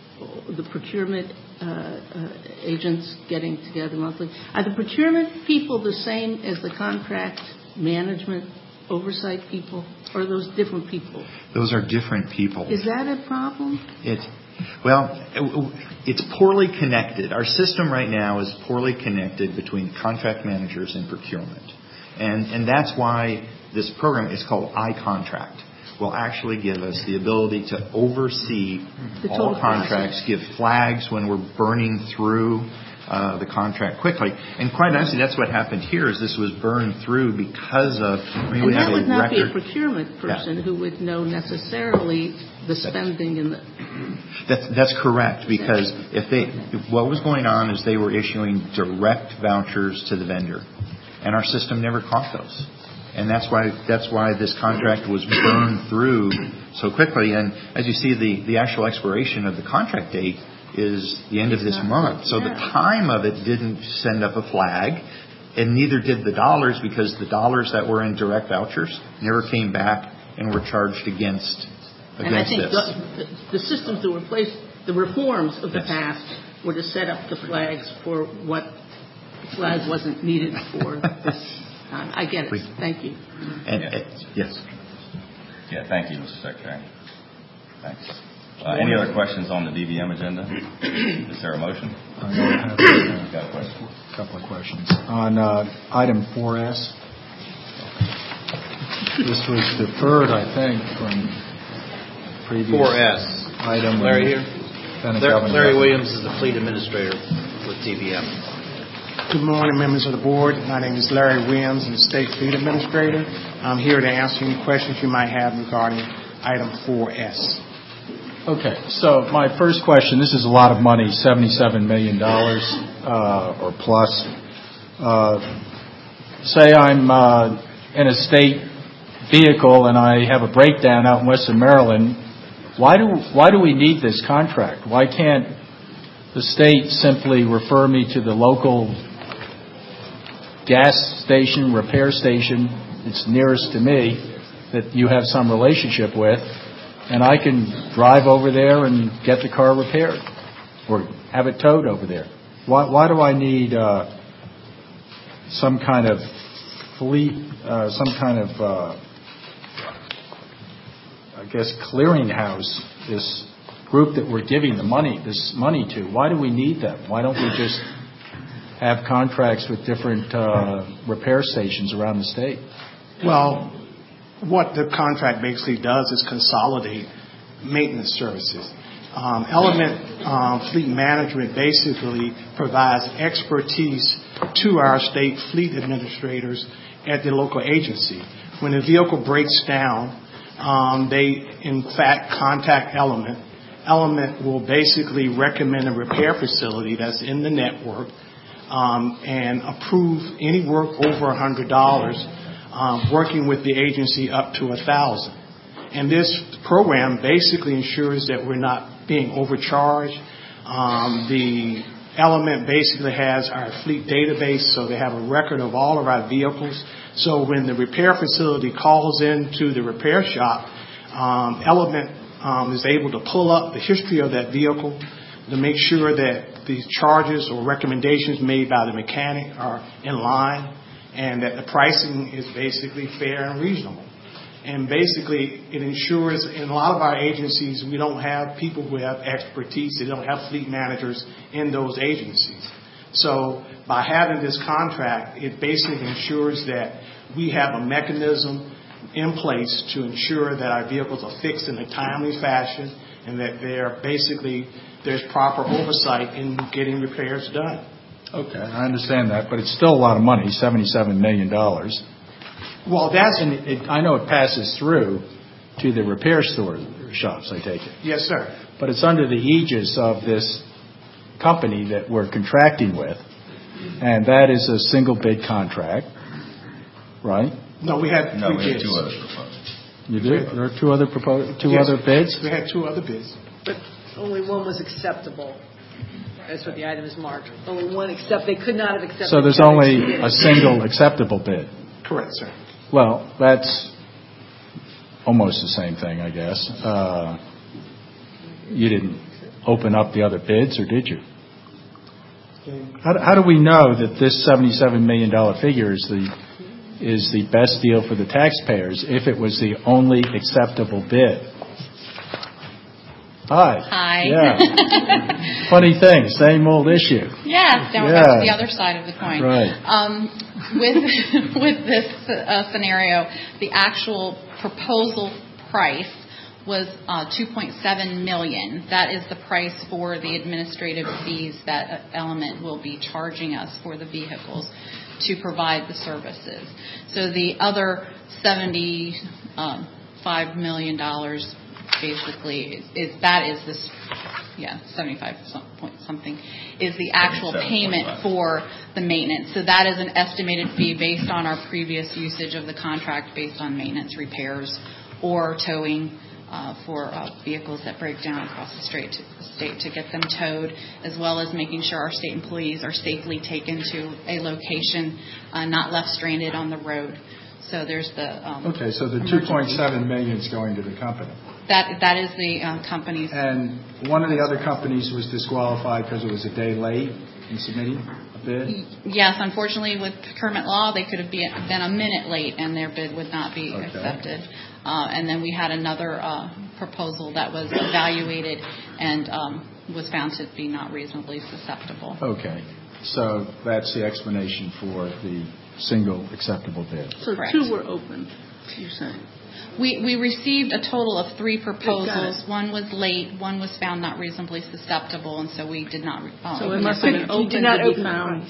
the procurement uh, uh, agents getting together monthly. Are the procurement people the same as the contract management oversight people, or are those different people? Those are different people. Is that a problem? It. Well, it's poorly connected. Our system right now is poorly connected between contract managers and procurement. And and that's why this program is called iContract. Will actually give us the ability to oversee all contracts, give flags when we're burning through uh, the contract quickly. And quite honestly, that's what happened here, is this was burned through because of, I mean, and we that have would a not record. be a procurement person yeah. who would know necessarily the spending in the... That's, that's correct, because if they, what was going on is they were issuing direct vouchers to the vendor, and our system never caught those. And that's why that's why this contract was burned through so quickly. And as you see, the, the actual expiration of the contract date is the end of this month. So the time of it didn't send up a flag, and neither did the dollars, because the dollars that were in direct vouchers never came back and were charged against against and I think this. The, the systems that were placed, the reforms of the Yes. past, were to set up the flags for what the flag wasn't needed for this time. I get it. Thank you. And, Yeah. uh, yes. Yeah, thank you, Mister Secretary. Thanks. Uh, any other questions on the D V M agenda? Is there a motion? I have Got a question. a couple of questions. On uh, item four S, this was deferred, I think, from previous four S. item. Larry here. Lieutenant Larry, Governor Larry Ruffin. Williams is the fleet administrator with D V M. Good morning, members of the board. My name is Larry Williams, I'm the State Fleet Administrator. I'm here to answer any questions you might have regarding item four S. Okay, so my first question, this is a lot of money, seventy-seven million dollars uh, or plus. Uh, say I'm uh, in a state vehicle and I have a breakdown out in Western Maryland. Why do why do we need this contract? Why can't the state simply refer me to the local gas station, repair station that's nearest to me that you have some relationship with, and I can drive over there and get the car repaired or have it towed over there? Why, why do I need uh, some kind of fleet, uh, some kind of, uh, I guess, clearinghouse, this group that we're giving the money, this money to? Why do we need them? Why don't we just have contracts with different uh, repair stations around the state? Well, what the contract basically does is consolidate maintenance services. Um, Element um, Fleet Management basically provides expertise to our state fleet administrators at the local agency. When a vehicle breaks down, um, they in fact contact Element. Element will basically recommend a repair facility that's in the network um, and approve any work over one hundred dollars, um, working with the agency up to one thousand dollars. And this program basically ensures that we're not being overcharged. Um, the Element basically has our fleet database, so they have a record of all of our vehicles. So when the repair facility calls into the repair shop, um, Element Um, is able to pull up the history of that vehicle to make sure that the charges or recommendations made by the mechanic are in line and that the pricing is basically fair and reasonable. And basically, it ensures in a lot of our agencies, we don't have people who have expertise. They don't have fleet managers in those agencies. So by having this contract, it basically ensures that we have a mechanism in place to ensure that our vehicles are fixed in a timely fashion and that they're basically, there's proper oversight in getting repairs done. Okay, I understand that, but it's still a lot of money, seventy-seven million dollars. Well, that's... And it, I know it passes through to the repair store shops, I take it. Yes, sir. But it's under the aegis of this company that we're contracting with, and that is a single bid contract, right? No, we had No, three we had bids. two others proposed. You do? There are two other propo- two Yes, other bids? We had two other bids. But only one was acceptable. That's what the item is marked. Only one accept. They could not have accepted. So there's only a single acceptable bid. Correct, sir. Well, that's almost the same thing, I guess. Uh, you didn't open up the other bids, or did you? How, how do we know that this seventy-seven million dollars figure is the is the best deal for the taxpayers if it was the only acceptable bid? Hi. Hi. Yeah. Funny thing, same old issue. Yeah, down Yeah. that's the other side of the coin. Right. Um, with with this uh, scenario, the actual proposal price was uh, two point seven million dollars. That is the price for the administrative fees that Element will be charging us for the vehicles to provide the services. So the other seventy-five million dollars basically is, is that is this, yeah, seventy-five point something, is the actual payment for the maintenance. So that is an estimated fee based on our previous usage of the contract based on maintenance, repairs, or towing uh, for uh, vehicles that break down across the state to, state to get them towed, as well as making sure our state employees are safely taken to a location, uh, not left stranded on the road. So there's the um, okay. So the two point seven million is going to the company. That that is the uh, company's. And one of the other companies was disqualified because it was a day late in submitting a bid. Yes, unfortunately, with procurement law, they could have been a minute late, and their bid would not be okay. accepted. Uh, and then we had another uh, proposal that was evaluated and um, was found to be not reasonably susceptible. Okay, so that's the explanation for the single acceptable bid. So Correct. Two were open, you're saying? We we received a total of three proposals. One was late, one was found not reasonably susceptible, and so we did not. Uh, so it must have been open. Did not to open be found.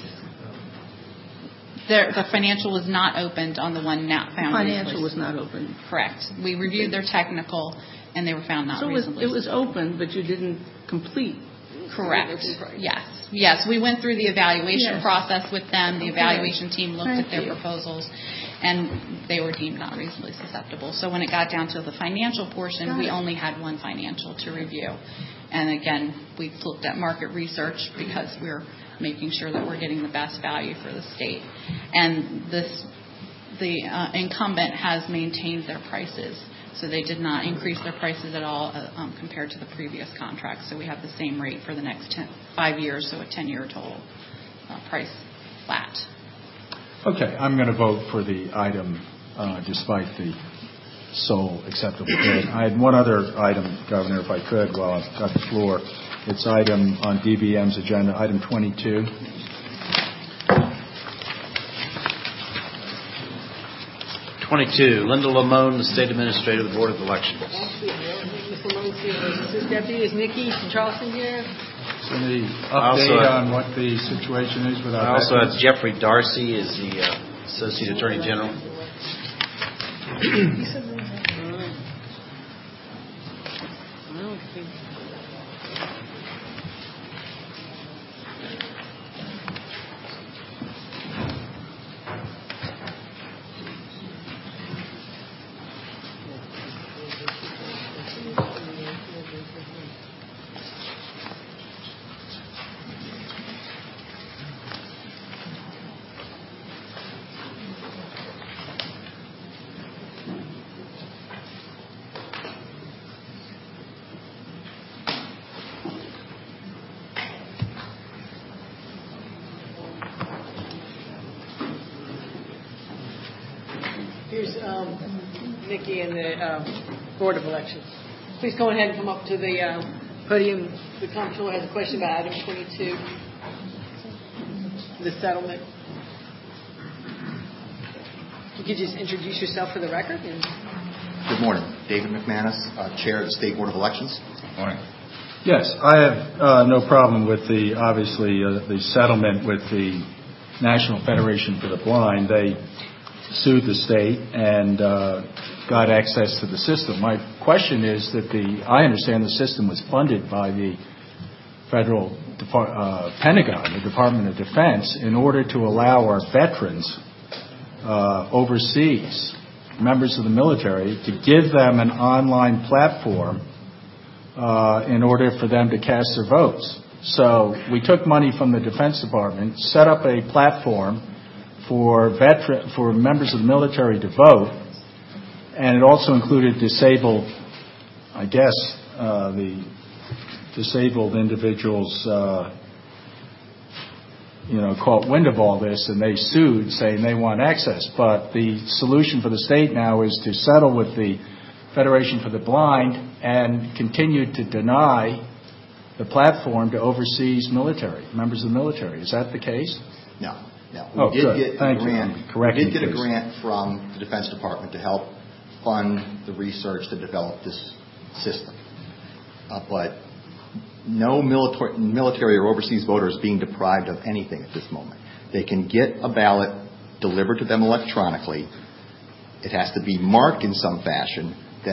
There, the financial was not opened on the one not found. Financial was not open. Correct. We reviewed their technical, and they were found not so reasonably. So it was, it was open, but you didn't complete. Correct. Yes. Yes. We went through the evaluation yes. process with them. The okay. evaluation team looked Thank at their you. proposals, and they were deemed not reasonably susceptible. So when it got down to the financial portion, got we it. only had one financial to review. And again, we looked at market research because we're making sure that we're getting the best value for the state. And this, the uh, incumbent has maintained their prices. So they did not increase their prices at all uh, um, compared to the previous contract. So we have the same rate for the next ten, five years, so a ten-year total uh, price flat. Okay, I'm going to vote for the item uh, despite the sole acceptable bid. I had one other item, Governor, if I could, while I've got the floor. It's item on D B M's agenda, item twenty-two. twenty-two, Linda Lamone, the State Administrator of the Board of Elections. Mister Lamone's here. His deputy is Nikki from Charleston here. So the update on what the situation is with our I also veterans? have Jeffrey Darcy is the uh, Associate Attorney General. Here's um, Nikki and the um, Board of Elections. Please go ahead and come up to the um, podium. The comptroller has a question about item twenty-two, the settlement. You could just introduce yourself for the record. And Good morning. David McManus, uh, Chair of the State Board of Elections. Good morning. Yes, I have uh, no problem with the, obviously, uh, the settlement with the National Federation for the Blind. They sued the state and uh, got access to the system. My question is that the, I understand the system was funded by the federal Depart- uh, Pentagon, the Department of Defense, in order to allow our veterans uh, overseas, members of the military, to give them an online platform uh, in order for them to cast their votes. So we took money from the Defense Department, set up a platform for veteran, for members of the military to vote, and it also included disabled, I guess, uh, the disabled individuals, uh, you know, caught wind of all this, and they sued, saying they want access. But the solution for the state now is to settle with the Federation for the Blind and continue to deny the platform to overseas military, members of the military. Is that the case? No. No. We oh, did good. get Thank a grant. you. Correct we did me, get a please. grant from the Defense Department to help fund the research to develop this system. Uh, but no military, military or overseas voters being deprived of anything at this moment. They can get a ballot delivered to them electronically. It has to be marked in some fashion. Then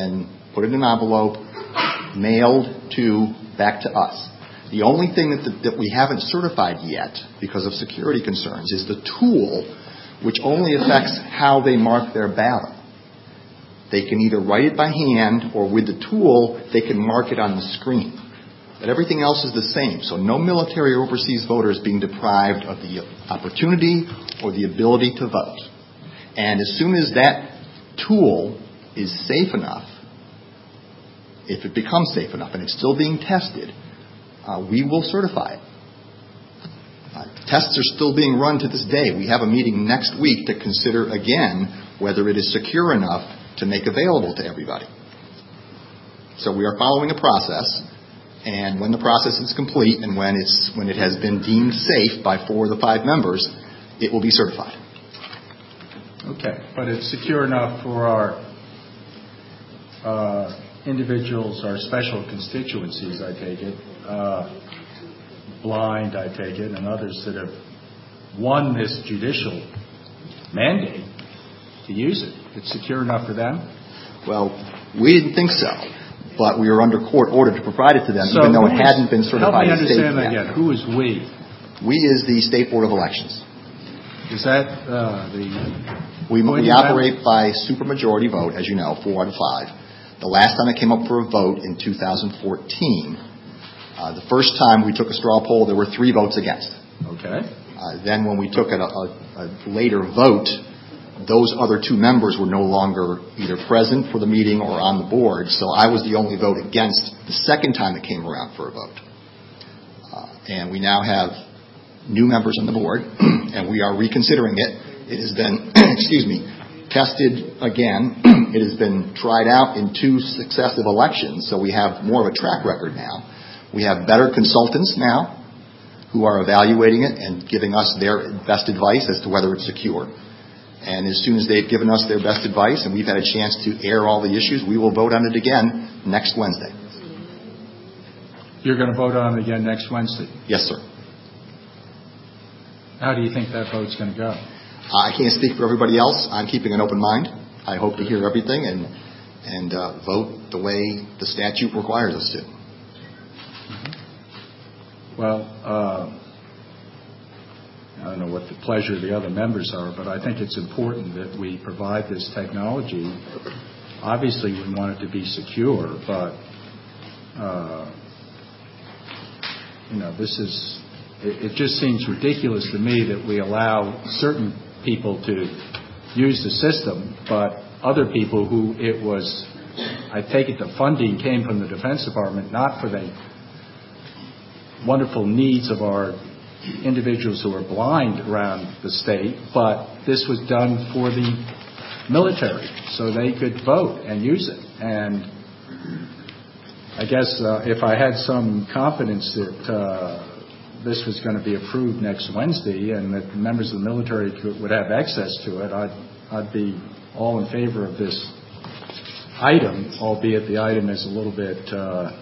put it in an envelope, mailed to back to us. The only thing that, the, that we haven't certified yet, because of security concerns, is the tool, which only affects how they mark their ballot. They can either write it by hand, or with the tool, they can mark it on the screen. But everything else is the same. So no military or overseas voter is being deprived of the opportunity or the ability to vote. And as soon as that tool is safe enough, if it becomes safe enough, and it's still being tested, uh, we will certify it. Uh, tests are still being run to this day. We have a meeting next week to consider again whether it is secure enough to make available to everybody. So we are following a process, and when the process is complete and when it's when it has been deemed safe by four of the five members, it will be certified. Okay, but it's secure enough for our uh, individuals, our special constituencies, I take it, uh, blind, I take it, and others that have won this judicial mandate to use it. It's secure enough for them? Well, we didn't think so, but we were under court order to provide it to them, so even though it is, hadn't been certified as safe yet. Help me understand that again. Who is we? We is the State Board of Elections. Is that uh, the... We, we operate by supermajority vote, as you know, four out of five. The last time it came up for a vote in two thousand fourteen, uh, the first time we took a straw poll, there were three votes against. Okay. Uh, then when we took a, a, a later vote, those other two members were no longer either present for the meeting or on the board, so I was the only vote against the second time it came around for a vote. Uh, and we now have new members on the board, and we are reconsidering it. It has been, excuse me, tested again. It has been tried out in two successive elections, so we have more of a track record now. We have better consultants now who are evaluating it and giving us their best advice as to whether it's secure. And as soon as they've given us their best advice and we've had a chance to air all the issues, we will vote on it again next Wednesday. You're going to vote on it again next Wednesday? Yes, sir. How do you think that vote's going to go? I can't speak for everybody else. I'm keeping an open mind. I hope to hear everything and and uh, vote the way the statute requires us to. Well, uh, I don't know what the pleasure of the other members are, but I think it's important that we provide this technology. Obviously, we want it to be secure, but uh, you know, this is. It, it just seems ridiculous to me that we allow certain people to use the system, but other people who it was, I take it the funding came from the Defense Department, not for the wonderful needs of our individuals who are blind around the state, but this was done for the military so they could vote and use it. And I guess uh, if I had some confidence that uh, this was going to be approved next Wednesday and that members of the military could, would have access to it, I'd, I'd be all in favor of this item, albeit the item is a little bit uh,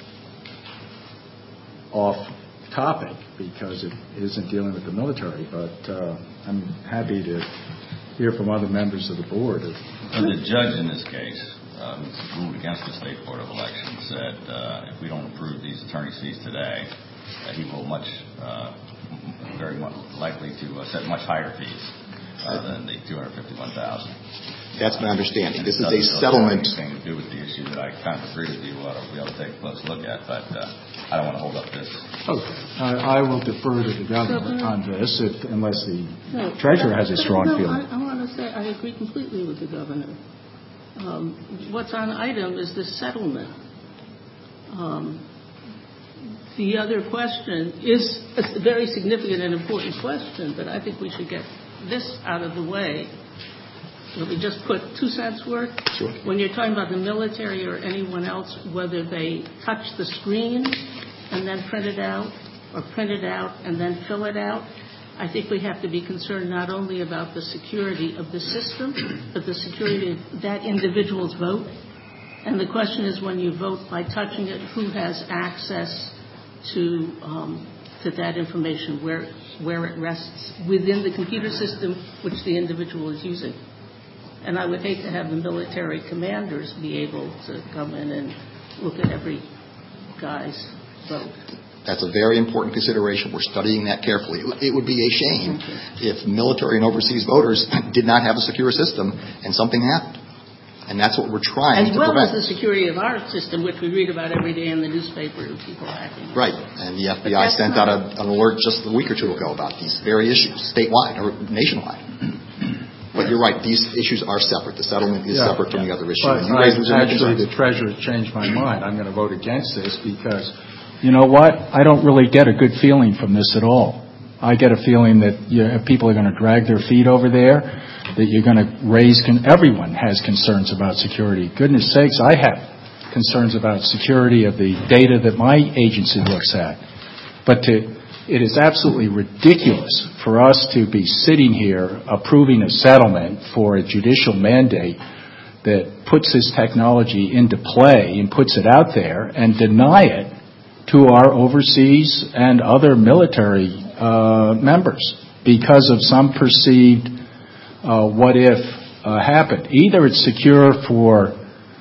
off topic because it isn't dealing with the military. But uh, I'm happy to hear from other members of the board. And the judge in this case, uh, who ruled against the State Board of Elections, said uh, if we don't approve these attorney's fees today, Uh, he will much, uh, very much likely to uh, set much higher fees uh, than the two hundred fifty-one thousand dollars. That's my understanding. This is a settlement. settlement. It doesn't have anything to do with the issue that I kind of agree with you. Uh, we ought to take a close look at, but uh, I don't want to hold up this. Okay, I, I will defer to the governor on this, if, unless the no, treasurer has a strong no, feeling. I, I want to say I agree completely with the governor. Um, what's on item is the settlement. Um, The other question is a very significant and important question, but I think we should get this out of the way. Let me just put two cents worth. Sure. When you're talking about the military or anyone else, whether they touch the screen and then print it out or print it out and then fill it out, I think we have to be concerned not only about the security of the system, but the security of that individual's vote. And the question is, when you vote by touching it, who has access to um, to that information, where where it rests within the computer system which the individual is using. And I would hate to have the military commanders be able to come in and look at every guy's vote. That's a very important consideration. We're studying that carefully. It would be a shame if military and overseas voters did not have a secure system and something happened. And that's what we're trying as to well prevent. As the security of our system, which we read about every day in the newspaper of people hacking. Right. And the F B I sent out a, an alert just a week or two ago about these very issues, statewide or nationwide. But you're right, these issues are separate. The settlement is yeah, separate from yeah. the other issue. But And you raised I, actually, the treasurer changed my mind. I'm going to vote against this because, you know what? I don't really get a good feeling from this at all. I get a feeling that you know, people are going to drag their feet over there, that you're going to raise, con- everyone has concerns about security. Goodness sakes, I have concerns about security of the data that my agency looks at. But to, it is absolutely ridiculous for us to be sitting here approving a settlement for a judicial mandate that puts this technology into play and puts it out there and deny it to our overseas and other military uh, members because of some perceived uh, what if uh, happened. Either it's secure for,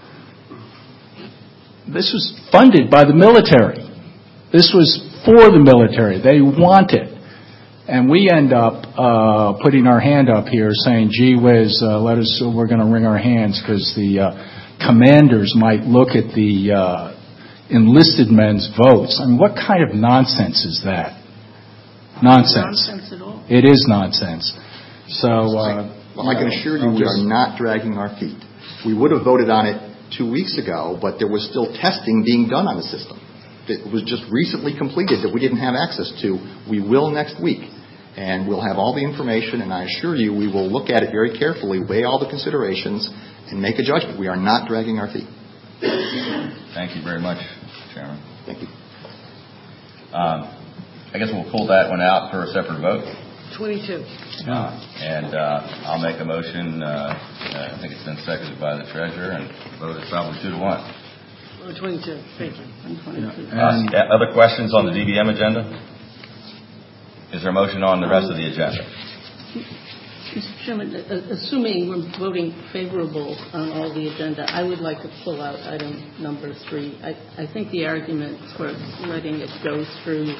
this was funded by the military. This was for the military. They want it. And we end up uh, putting our hand up here saying, gee whiz, uh, let us, we're going to wring our hands because the uh, commanders might look at the uh, enlisted men's votes. I mean, what kind of nonsense is that? Nonsense. Nonsense at all. It is nonsense. So, uh, well, I can assure you we are not dragging our feet. We would have voted on it two weeks ago, but there was still testing being done on the system. It was just recently completed that we didn't have access to. We will next week. And we'll have all the information, and I assure you we will look at it very carefully, weigh all the considerations, and make a judgment. We are not dragging our feet. Thank you very much, Chairman. Thank you. Um, I guess we'll pull that one out for a separate vote. twenty-two. Uh, and uh, I'll make a motion. Uh, I think it's been seconded by the treasurer, and vote is probably two to one. Oh, twenty-two. Thank you. twenty-two. Uh, other questions on the D B M agenda? Is there a motion on the rest of the agenda? Mister Chairman, assuming we're voting favorable on all the agenda, I would like to pull out item number three. I, I think the argument for letting it go through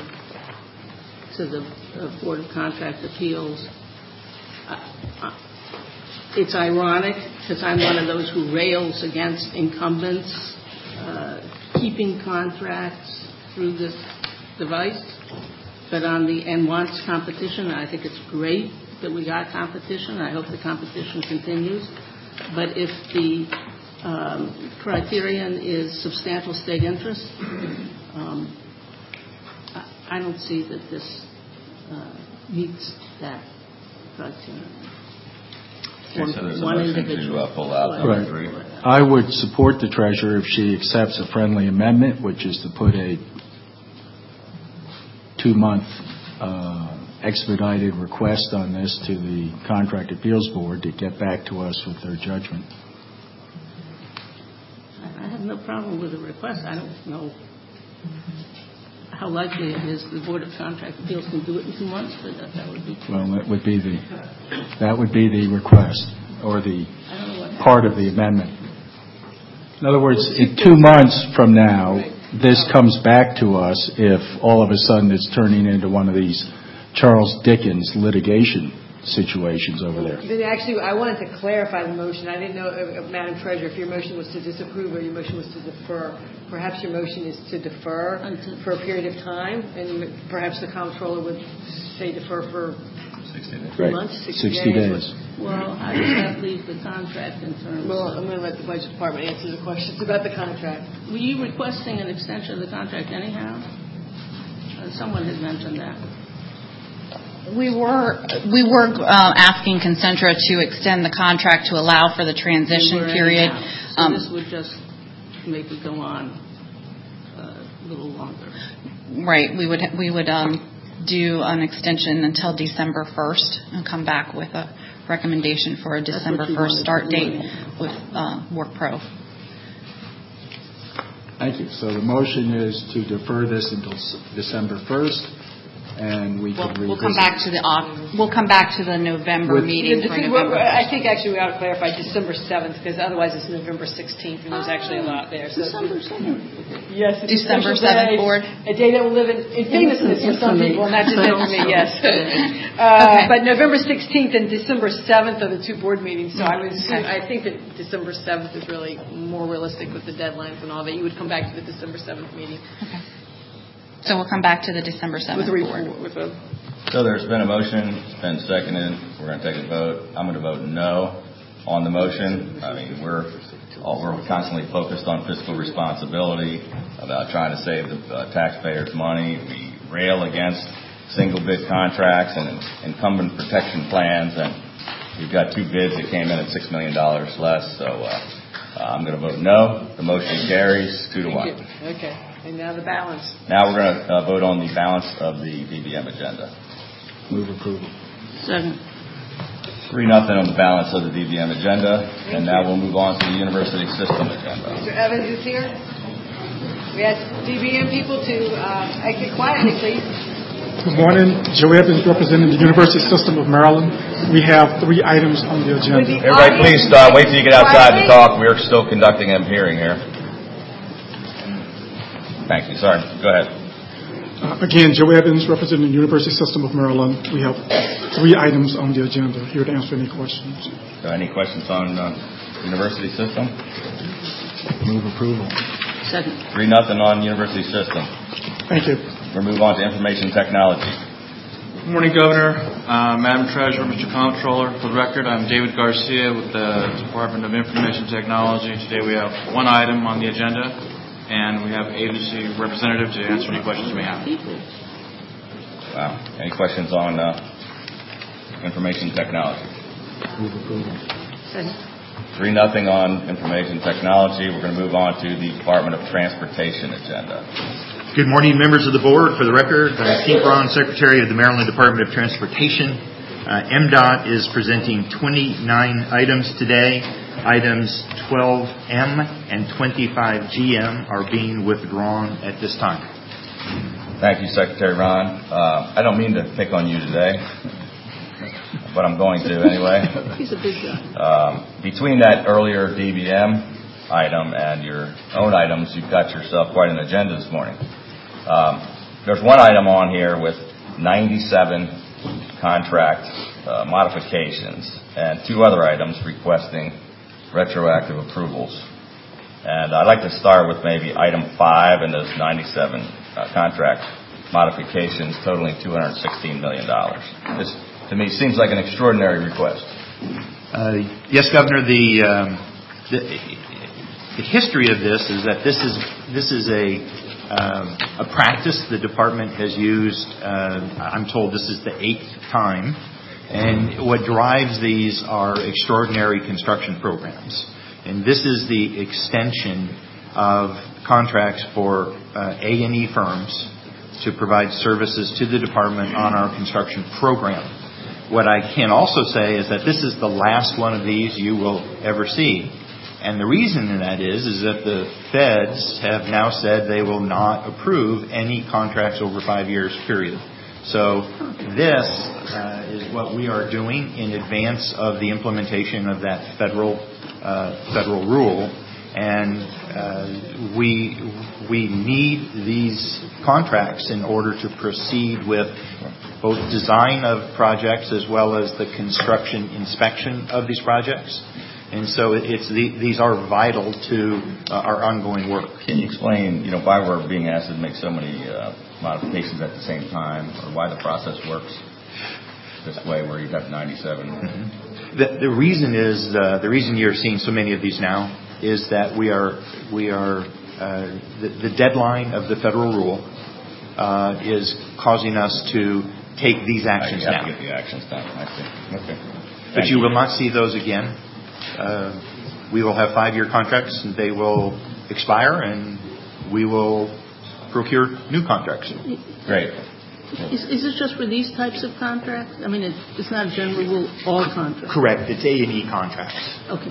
to the uh, Board of Contract Appeals, uh, uh, it's ironic because I'm one of those who rails against incumbents uh, keeping contracts through this device, but on the and wants competition. I think it's great that we got competition. I hope the competition continues. But if the um, criterion is substantial state interest, um, I don't see that this uh, meets that criteria. Okay, so there's a motion to uh, pull out number right. three. I would support the treasurer if she accepts a friendly amendment, which is to put a two-month uh, expedited request on this to the Contract Appeals Board to get back to us with their judgment. I have no problem with the request. I don't know how likely it is the Board of Contract Appeals can do it in two months, but that, that would be true. Well, that would be the that would be the request or the part of the amendment. In other words, in two months from now, this comes back to us if all of a sudden it's turning into one of these Charles Dickens litigation situations over there. Then actually, I wanted to clarify the motion. I didn't know, uh, Madam Treasurer, if your motion was to disapprove or your motion was to defer. Perhaps your motion is to defer for a period of time, and perhaps the comptroller would say defer for sixty days. Three months, sixty, sixty days. days. Well, how does that leave the contract in terms Well, of... I'm going to let the Budget Department answer the questions about the contract. Were you requesting an extension of the contract anyhow? Uh, someone had mentioned that. We were we were uh, asking Concentra to extend the contract to allow for the transition We period. So Um, this would just make it go on uh, a little longer. Right. We would we would um, do an extension until December first and come back with a recommendation for a December first start date with uh, WorkPro. Thank you. So the motion is to defer this until December first, and we We'll, could revisit. we'll come back to the off, we'll come back to the November With- meeting for See, November. we're- I think actually we ought to clarify December seventh, because otherwise it's November sixteenth, and there's actually a lot there. So December seventh. Yes, it's a December special seventh day, board. A day that will live in, in famousness for some Infamy. people, not just infamy, yes. Uh, Okay. But November sixteenth and December seventh are the two board meetings, so I would, assume- Okay. I think that December seventh is really more realistic with the deadlines and all that. You would come back to the December seventh meeting Okay. So we'll come back to the December seventh with a board. report, with a So there's been a motion, it's been seconded, we're going to take a vote. I'm going to vote no on the motion. I mean, we're all, we're constantly focused on fiscal responsibility, about trying to save the uh, taxpayers' money. We rail against single bid contracts and incumbent protection plans, and we've got two bids that came in at six million dollars less, so uh, uh, I'm going to vote no. The motion carries two to one. Okay, and now the balance. Now we're going to uh, vote on the balance of the D B M agenda. Move approval. Second. Three nothing on the balance of the D B M agenda, and now we'll move on to the university system agenda. Mister Evans is here. We ask D B M people to uh, exit quietly, please. Good morning. Joe Evans, representing the University System of Maryland. We have three items on the agenda. Everybody please uh, wait till you get outside to talk. We're still conducting a hearing here. Thank you. Sorry. Go ahead. Uh, again, Joe Evans, representing the University System of Maryland. We have three items on the agenda. Here to answer any questions. So any questions on uh, university system? Move approval. Second. Three nothing on university system. Thank you. We'll move on to information technology. Good morning, Governor, uh, Madam Treasurer, Mister Comptroller. For the record, I'm David Garcia with the Department of Information Technology. Today we have one item on the agenda, and we have agency representative to answer any questions you may have. Wow. Any questions on uh, information technology? Move approval. Second. Three nothing on information technology. We're going to move on to the Department of Transportation agenda. Good morning, members of the board. For the record, I'm Keith Braun, Secretary of the Maryland Department of Transportation. Uh, M DOT is presenting twenty-nine items today. Items twelve M and twenty-five G M are being withdrawn at this time. Thank you, Secretary Ron. Uh, I don't mean to pick on you today, but I'm going to anyway. He's a big guy. Um, between that earlier D B M item and your own items, you've got yourself quite an agenda this morning. Um, there's one item on here with ninety-seven contract uh, modifications and two other items requesting retroactive approvals. And I'd like to start with maybe item five and those ninety-seven uh, contract modifications totaling two hundred sixteen million dollars. This, to me, seems like an extraordinary request. Uh, yes, Governor. The, um, the the history of this is that this is this is a um, a practice the department has used. Uh, I'm told this is the eighth time, and what drives these are extraordinary construction programs. And this is the extension of contracts for uh, A and E firms to provide services to the department on our construction program. What I can also say is that this is the last one of these you will ever see. And the reason that is, is that the feds have now said they will not approve any contracts over five years, period. So this uh, is what we are doing in advance of the implementation of that federal uh, federal rule. And uh, we we need these contracts in order to proceed with both design of projects as well as the construction inspection of these projects. And so it's the, these are vital to uh, our ongoing work. Can you explain, you know, why we're being asked to make so many uh, modifications at the same time, or why the process works this way, where you have ninety-seven? Mm-hmm. The, the reason is uh, the reason you're seeing so many of these now is that we are we are uh, the, the deadline of the federal rule uh, is causing us to take these actions now. now. To get the actions done. I see. Okay. But Thank you you. will not see those again. Uh, we will have five-year contracts, and they will expire, and we will procure new contracts. Great. Is, is this just for these types of contracts? I mean, it's, it's not a general rule, all contracts. Correct. It's A and E contracts. Okay.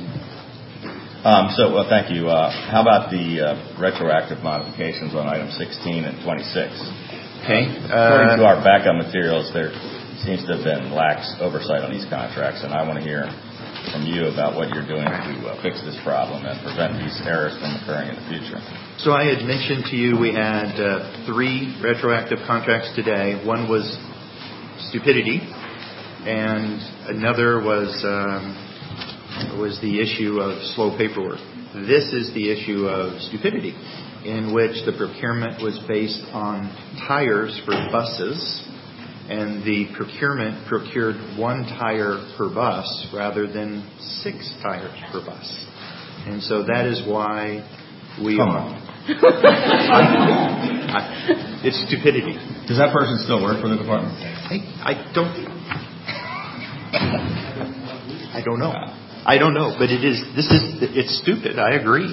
Um, so, well, thank you. Uh, how about the uh, retroactive modifications on item sixteen and twenty-six? Okay. According to Uh, our backup materials, there seems to have been lax oversight on these contracts, and I want to hear from you about what you're doing to uh, fix this problem and prevent these errors from occurring in the future. So I had mentioned to you we had uh, three retroactive contracts today. One was stupidity, and another was um, was the issue of slow paperwork. This is the issue of stupidity, in which the procurement was based on tires for buses, and the procurement procured one tire per bus rather than six tires per bus. And so that is why we Come are... on. I, it's stupidity. Does that person still work for the department? I, I don't... I don't know. I don't know, but it is, this is, it's stupid. I agree.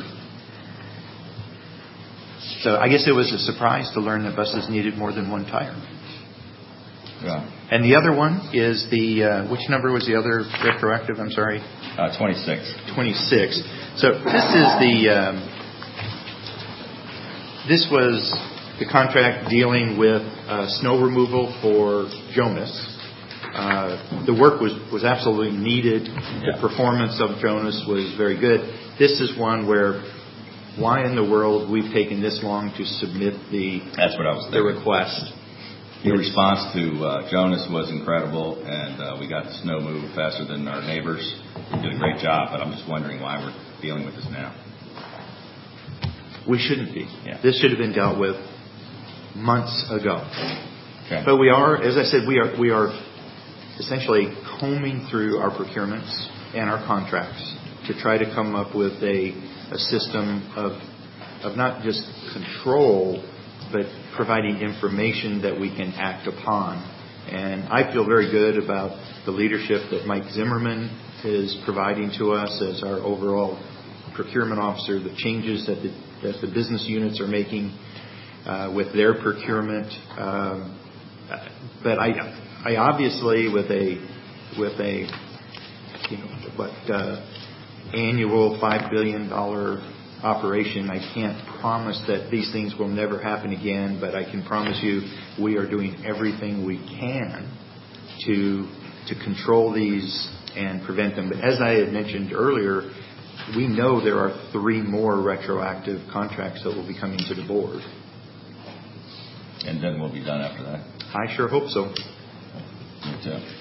So I guess it was a surprise to learn that buses needed more than one tire. Yeah. And the other one is the, uh, which number was the other retroactive? I'm sorry. Uh, twenty-six. twenty-six. So this is the, um, this was the contract dealing with uh, snow removal for Jonas. Uh, the work was, was absolutely needed. Yeah. The performance of Jonas was very good. This is one where, why in the world we've taken this long to submit the That's what I was the thinking. request. Your response to uh, Jonas was incredible, and uh, we got the snow moved faster than our neighbors. You did a great job, but I'm just wondering why we're dealing with this now. We shouldn't be. Yeah. This should have been dealt with months ago. Okay. But we are, as I said, we are we are essentially combing through our procurements and our contracts to try to come up with a, a system of of not just control, but providing information that we can act upon. And I feel very good about the leadership that Mike Zimmerman is providing to us as our overall procurement officer, the changes that the, that the business units are making uh, with their procurement. Um, but I, I obviously, with a with a you know what uh, annual five billion dollar operation, I can't promise that these things will never happen again, but I can promise you we are doing everything we can to to control these and prevent them. But as I had mentioned earlier, we know there are three more retroactive contracts that will be coming to the board. And then we'll be done after that. I sure hope so. Me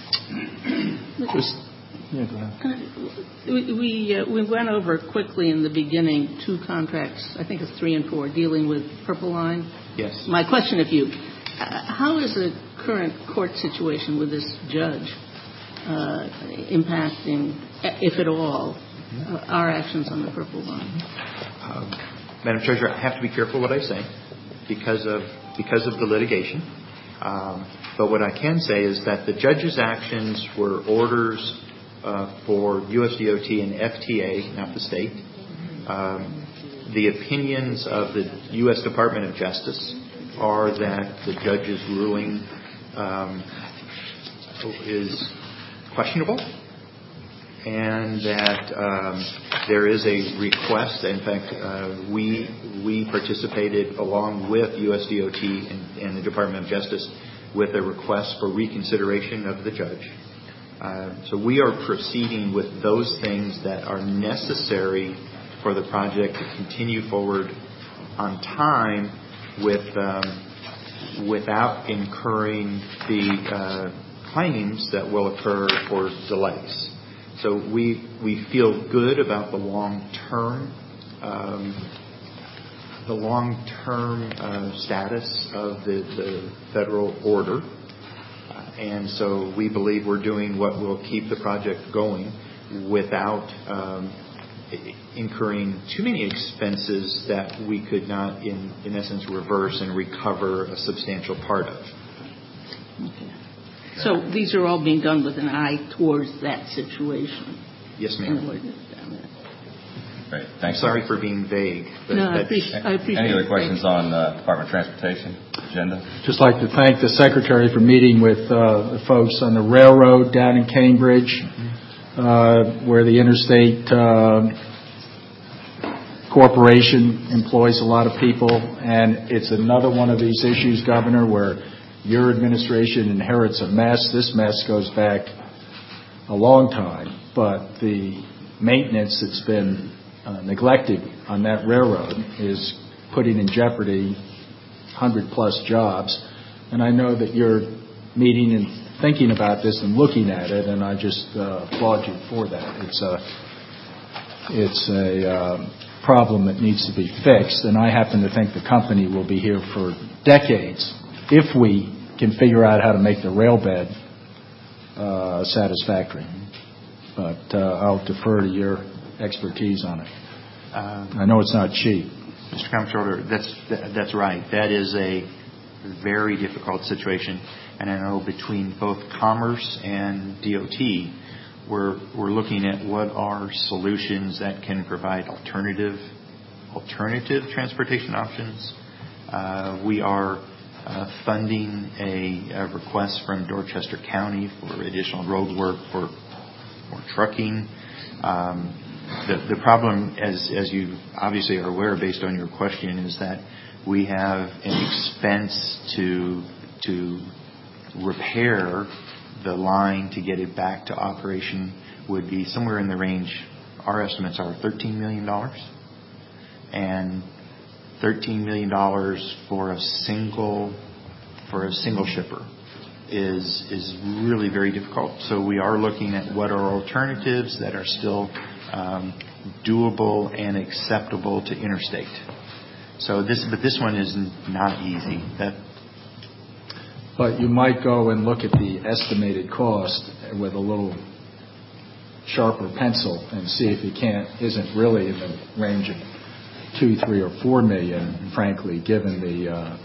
too. Just, yeah, go ahead. We we, uh, we went over quickly in the beginning two contracts, I think it's three and four, dealing with Purple Line. Yes. My question of you, uh, how is the current court situation with this judge uh, impacting, if at all, uh, our actions on the Purple Line? Um, Madam Treasurer, I have to be careful what I say because of because of the litigation. Um, but what I can say is that the judge's actions were orders uh, for U S D O T and F T A, not the state. Um, the opinions of the U S Department of Justice are that the judge's ruling um, is questionable, and that um, there is a request. In fact, uh, we we participated along with U S D O T and, and the Department of Justice with a request for reconsideration of the judge. Uh, so we are proceeding with those things that are necessary for the project to continue forward on time with um, without incurring the uh, claims that will occur for delays. So we we feel good about the long term um, the long term uh, status of the, the federal order, uh, and so we believe we're doing what will keep the project going without um, incurring too many expenses that we could not, in in essence, reverse and recover a substantial part of. Okay. So these are all being done with an eye towards that situation. Yes, ma'am. Great. Thanks. Sorry for being vague. But no, I appreciate, I appreciate Any other it. questions on uh, Department of Transportation agenda? Just like to thank the Secretary for meeting with uh, the folks on the railroad down in Cambridge, uh, where the interstate uh, corporation employs a lot of people, and it's another one of these issues, Governor, where your administration inherits a mess. This mess goes back a long time, but the maintenance that's been uh, neglected on that railroad is putting in jeopardy one hundred plus jobs. And I know that you're meeting and thinking about this and looking at it, and I just uh, applaud you for that. It's a, it's a uh, problem that needs to be fixed, and I happen to think the company will be here for decades if we can figure out how to make the rail bed uh, satisfactory. But uh, I'll defer to your expertise on it. Um, I know it's not cheap. Mister Comptroller, that's that's right. That is a very difficult situation, and I know between both Commerce and D O T, we're we're looking at what are solutions that can provide alternative alternative transportation options. Uh, we are uh, funding a, a request from Dorchester County for additional road work for for trucking. Um, The, the problem, as, as you obviously are aware based on your question, is that we have an expense to to repair the line to get it back to operation would be somewhere in the range, our estimates are thirteen million dollars. And thirteen million dollars for a single for a single shipper is is really very difficult. So we are looking at what are alternatives that are still Um, doable and acceptable to interstate. So this, but this one is not easy. That, but you might go and look at the estimated cost with a little sharper pencil and see if it can't isn't really in the range of two, three, or four million. Frankly, given the uh,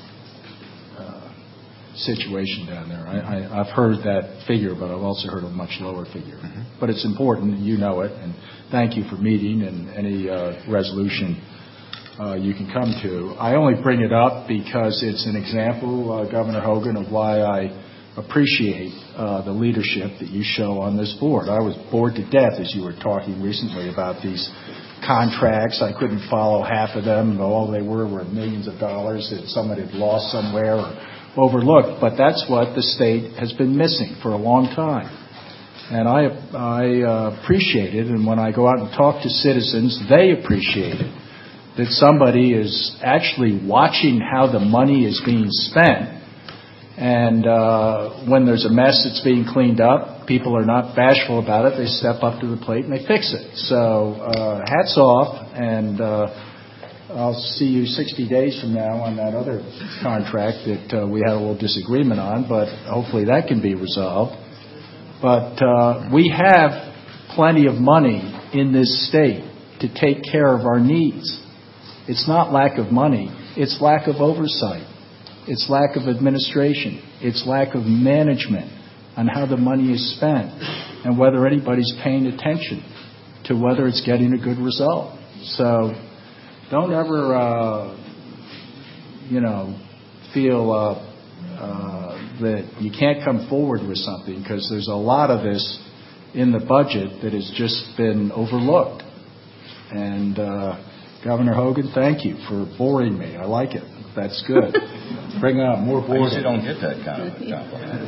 uh, situation down there, I, I, I've heard that figure, but I've also heard a much lower figure. Mm-hmm. But it's important, you know it, and thank you for meeting and any uh, resolution uh, you can come to. I only bring it up because it's an example, uh, Governor Hogan, of why I appreciate uh, the leadership that you show on this board. I was bored to death as you were talking recently about these contracts. I couldn't follow half of them. All they were were millions of dollars that somebody had lost somewhere or overlooked. But that's what the state has been missing for a long time. And I, I uh, appreciate it, and when I go out and talk to citizens, they appreciate it, that somebody is actually watching how the money is being spent. And uh, when there's a mess that's being cleaned up, people are not bashful about it. They step up to the plate and they fix it. So uh, hats off, and uh, I'll see you sixty days from now on that other contract that uh, we had a little disagreement on, but hopefully that can be resolved. But uh, we have plenty of money in this state to take care of our needs. It's not lack of money. It's lack of oversight. It's lack of administration. It's lack of management on how the money is spent and whether anybody's paying attention to whether it's getting a good result. So don't ever, uh, you know, feel uh, uh, that you can't come forward with something, because there's a lot of this in the budget that has just been overlooked. And uh, Governor Hogan, thank you for boring me. I like it. That's good. Bring on more boredom. I usually don't get that kind of compliment.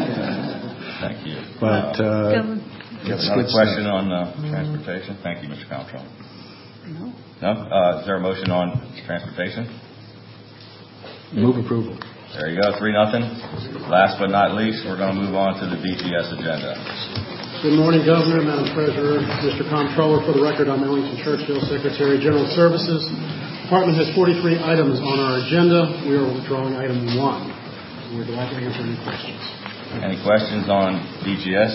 Thank you. But uh, you have another question on uh, transportation? Thank you, Mister Comptroller. No. No? Uh, is there a motion on transportation? Move approval. There you go, three nothing. Last but not least, we're going to move on to the D P S agenda. Good morning, Governor, Madam Treasurer, Mister Comptroller. For the record, I'm Ellington Churchill, Secretary, General Services. The Department has forty-three items on our agenda. We are withdrawing item one. We're glad to answer any questions. Any questions on D G S?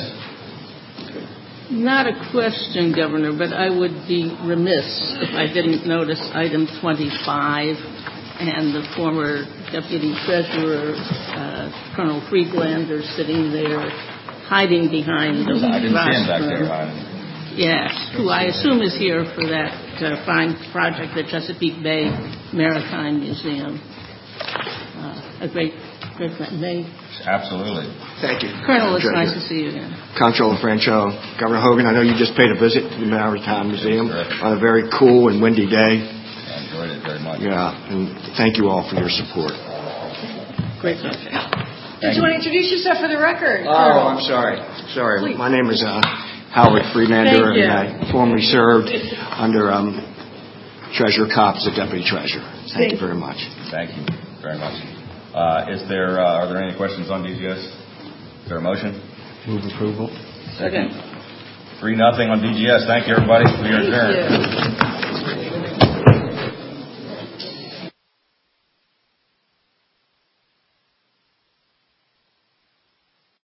Not a question, Governor, but I would be remiss if I didn't notice item twenty-five and the former Deputy Treasurer, uh, Colonel Friedlander, sitting there hiding behind the I didn't see him back there rostrum. hiding. Yes, who I assume is here for that uh, fine project, the Chesapeake Bay Maritime Museum. Uh, a great Great, May. Absolutely. Thank you. Colonel, it's Treasurer. nice to see you again. Comptroller Francho, Governor Hogan, I know you just paid a visit to the Maritime Museum on a very cool and windy day. I enjoyed it very much. Yeah, and thank you all for your support. Great. Did you want to introduce yourself for the record? Oh, I'm sorry. Sorry. Please. My name is uh, Howard Freelander, Thank you. and I formerly served under um, Treasurer Kopp as a Deputy Treasurer. Thank you very much. Thank you very much. Uh, is there, uh, are there any questions on D G S? Is there a motion? Move approval. Second. Three, nothing on D G S. Thank you, everybody. We are adjourned.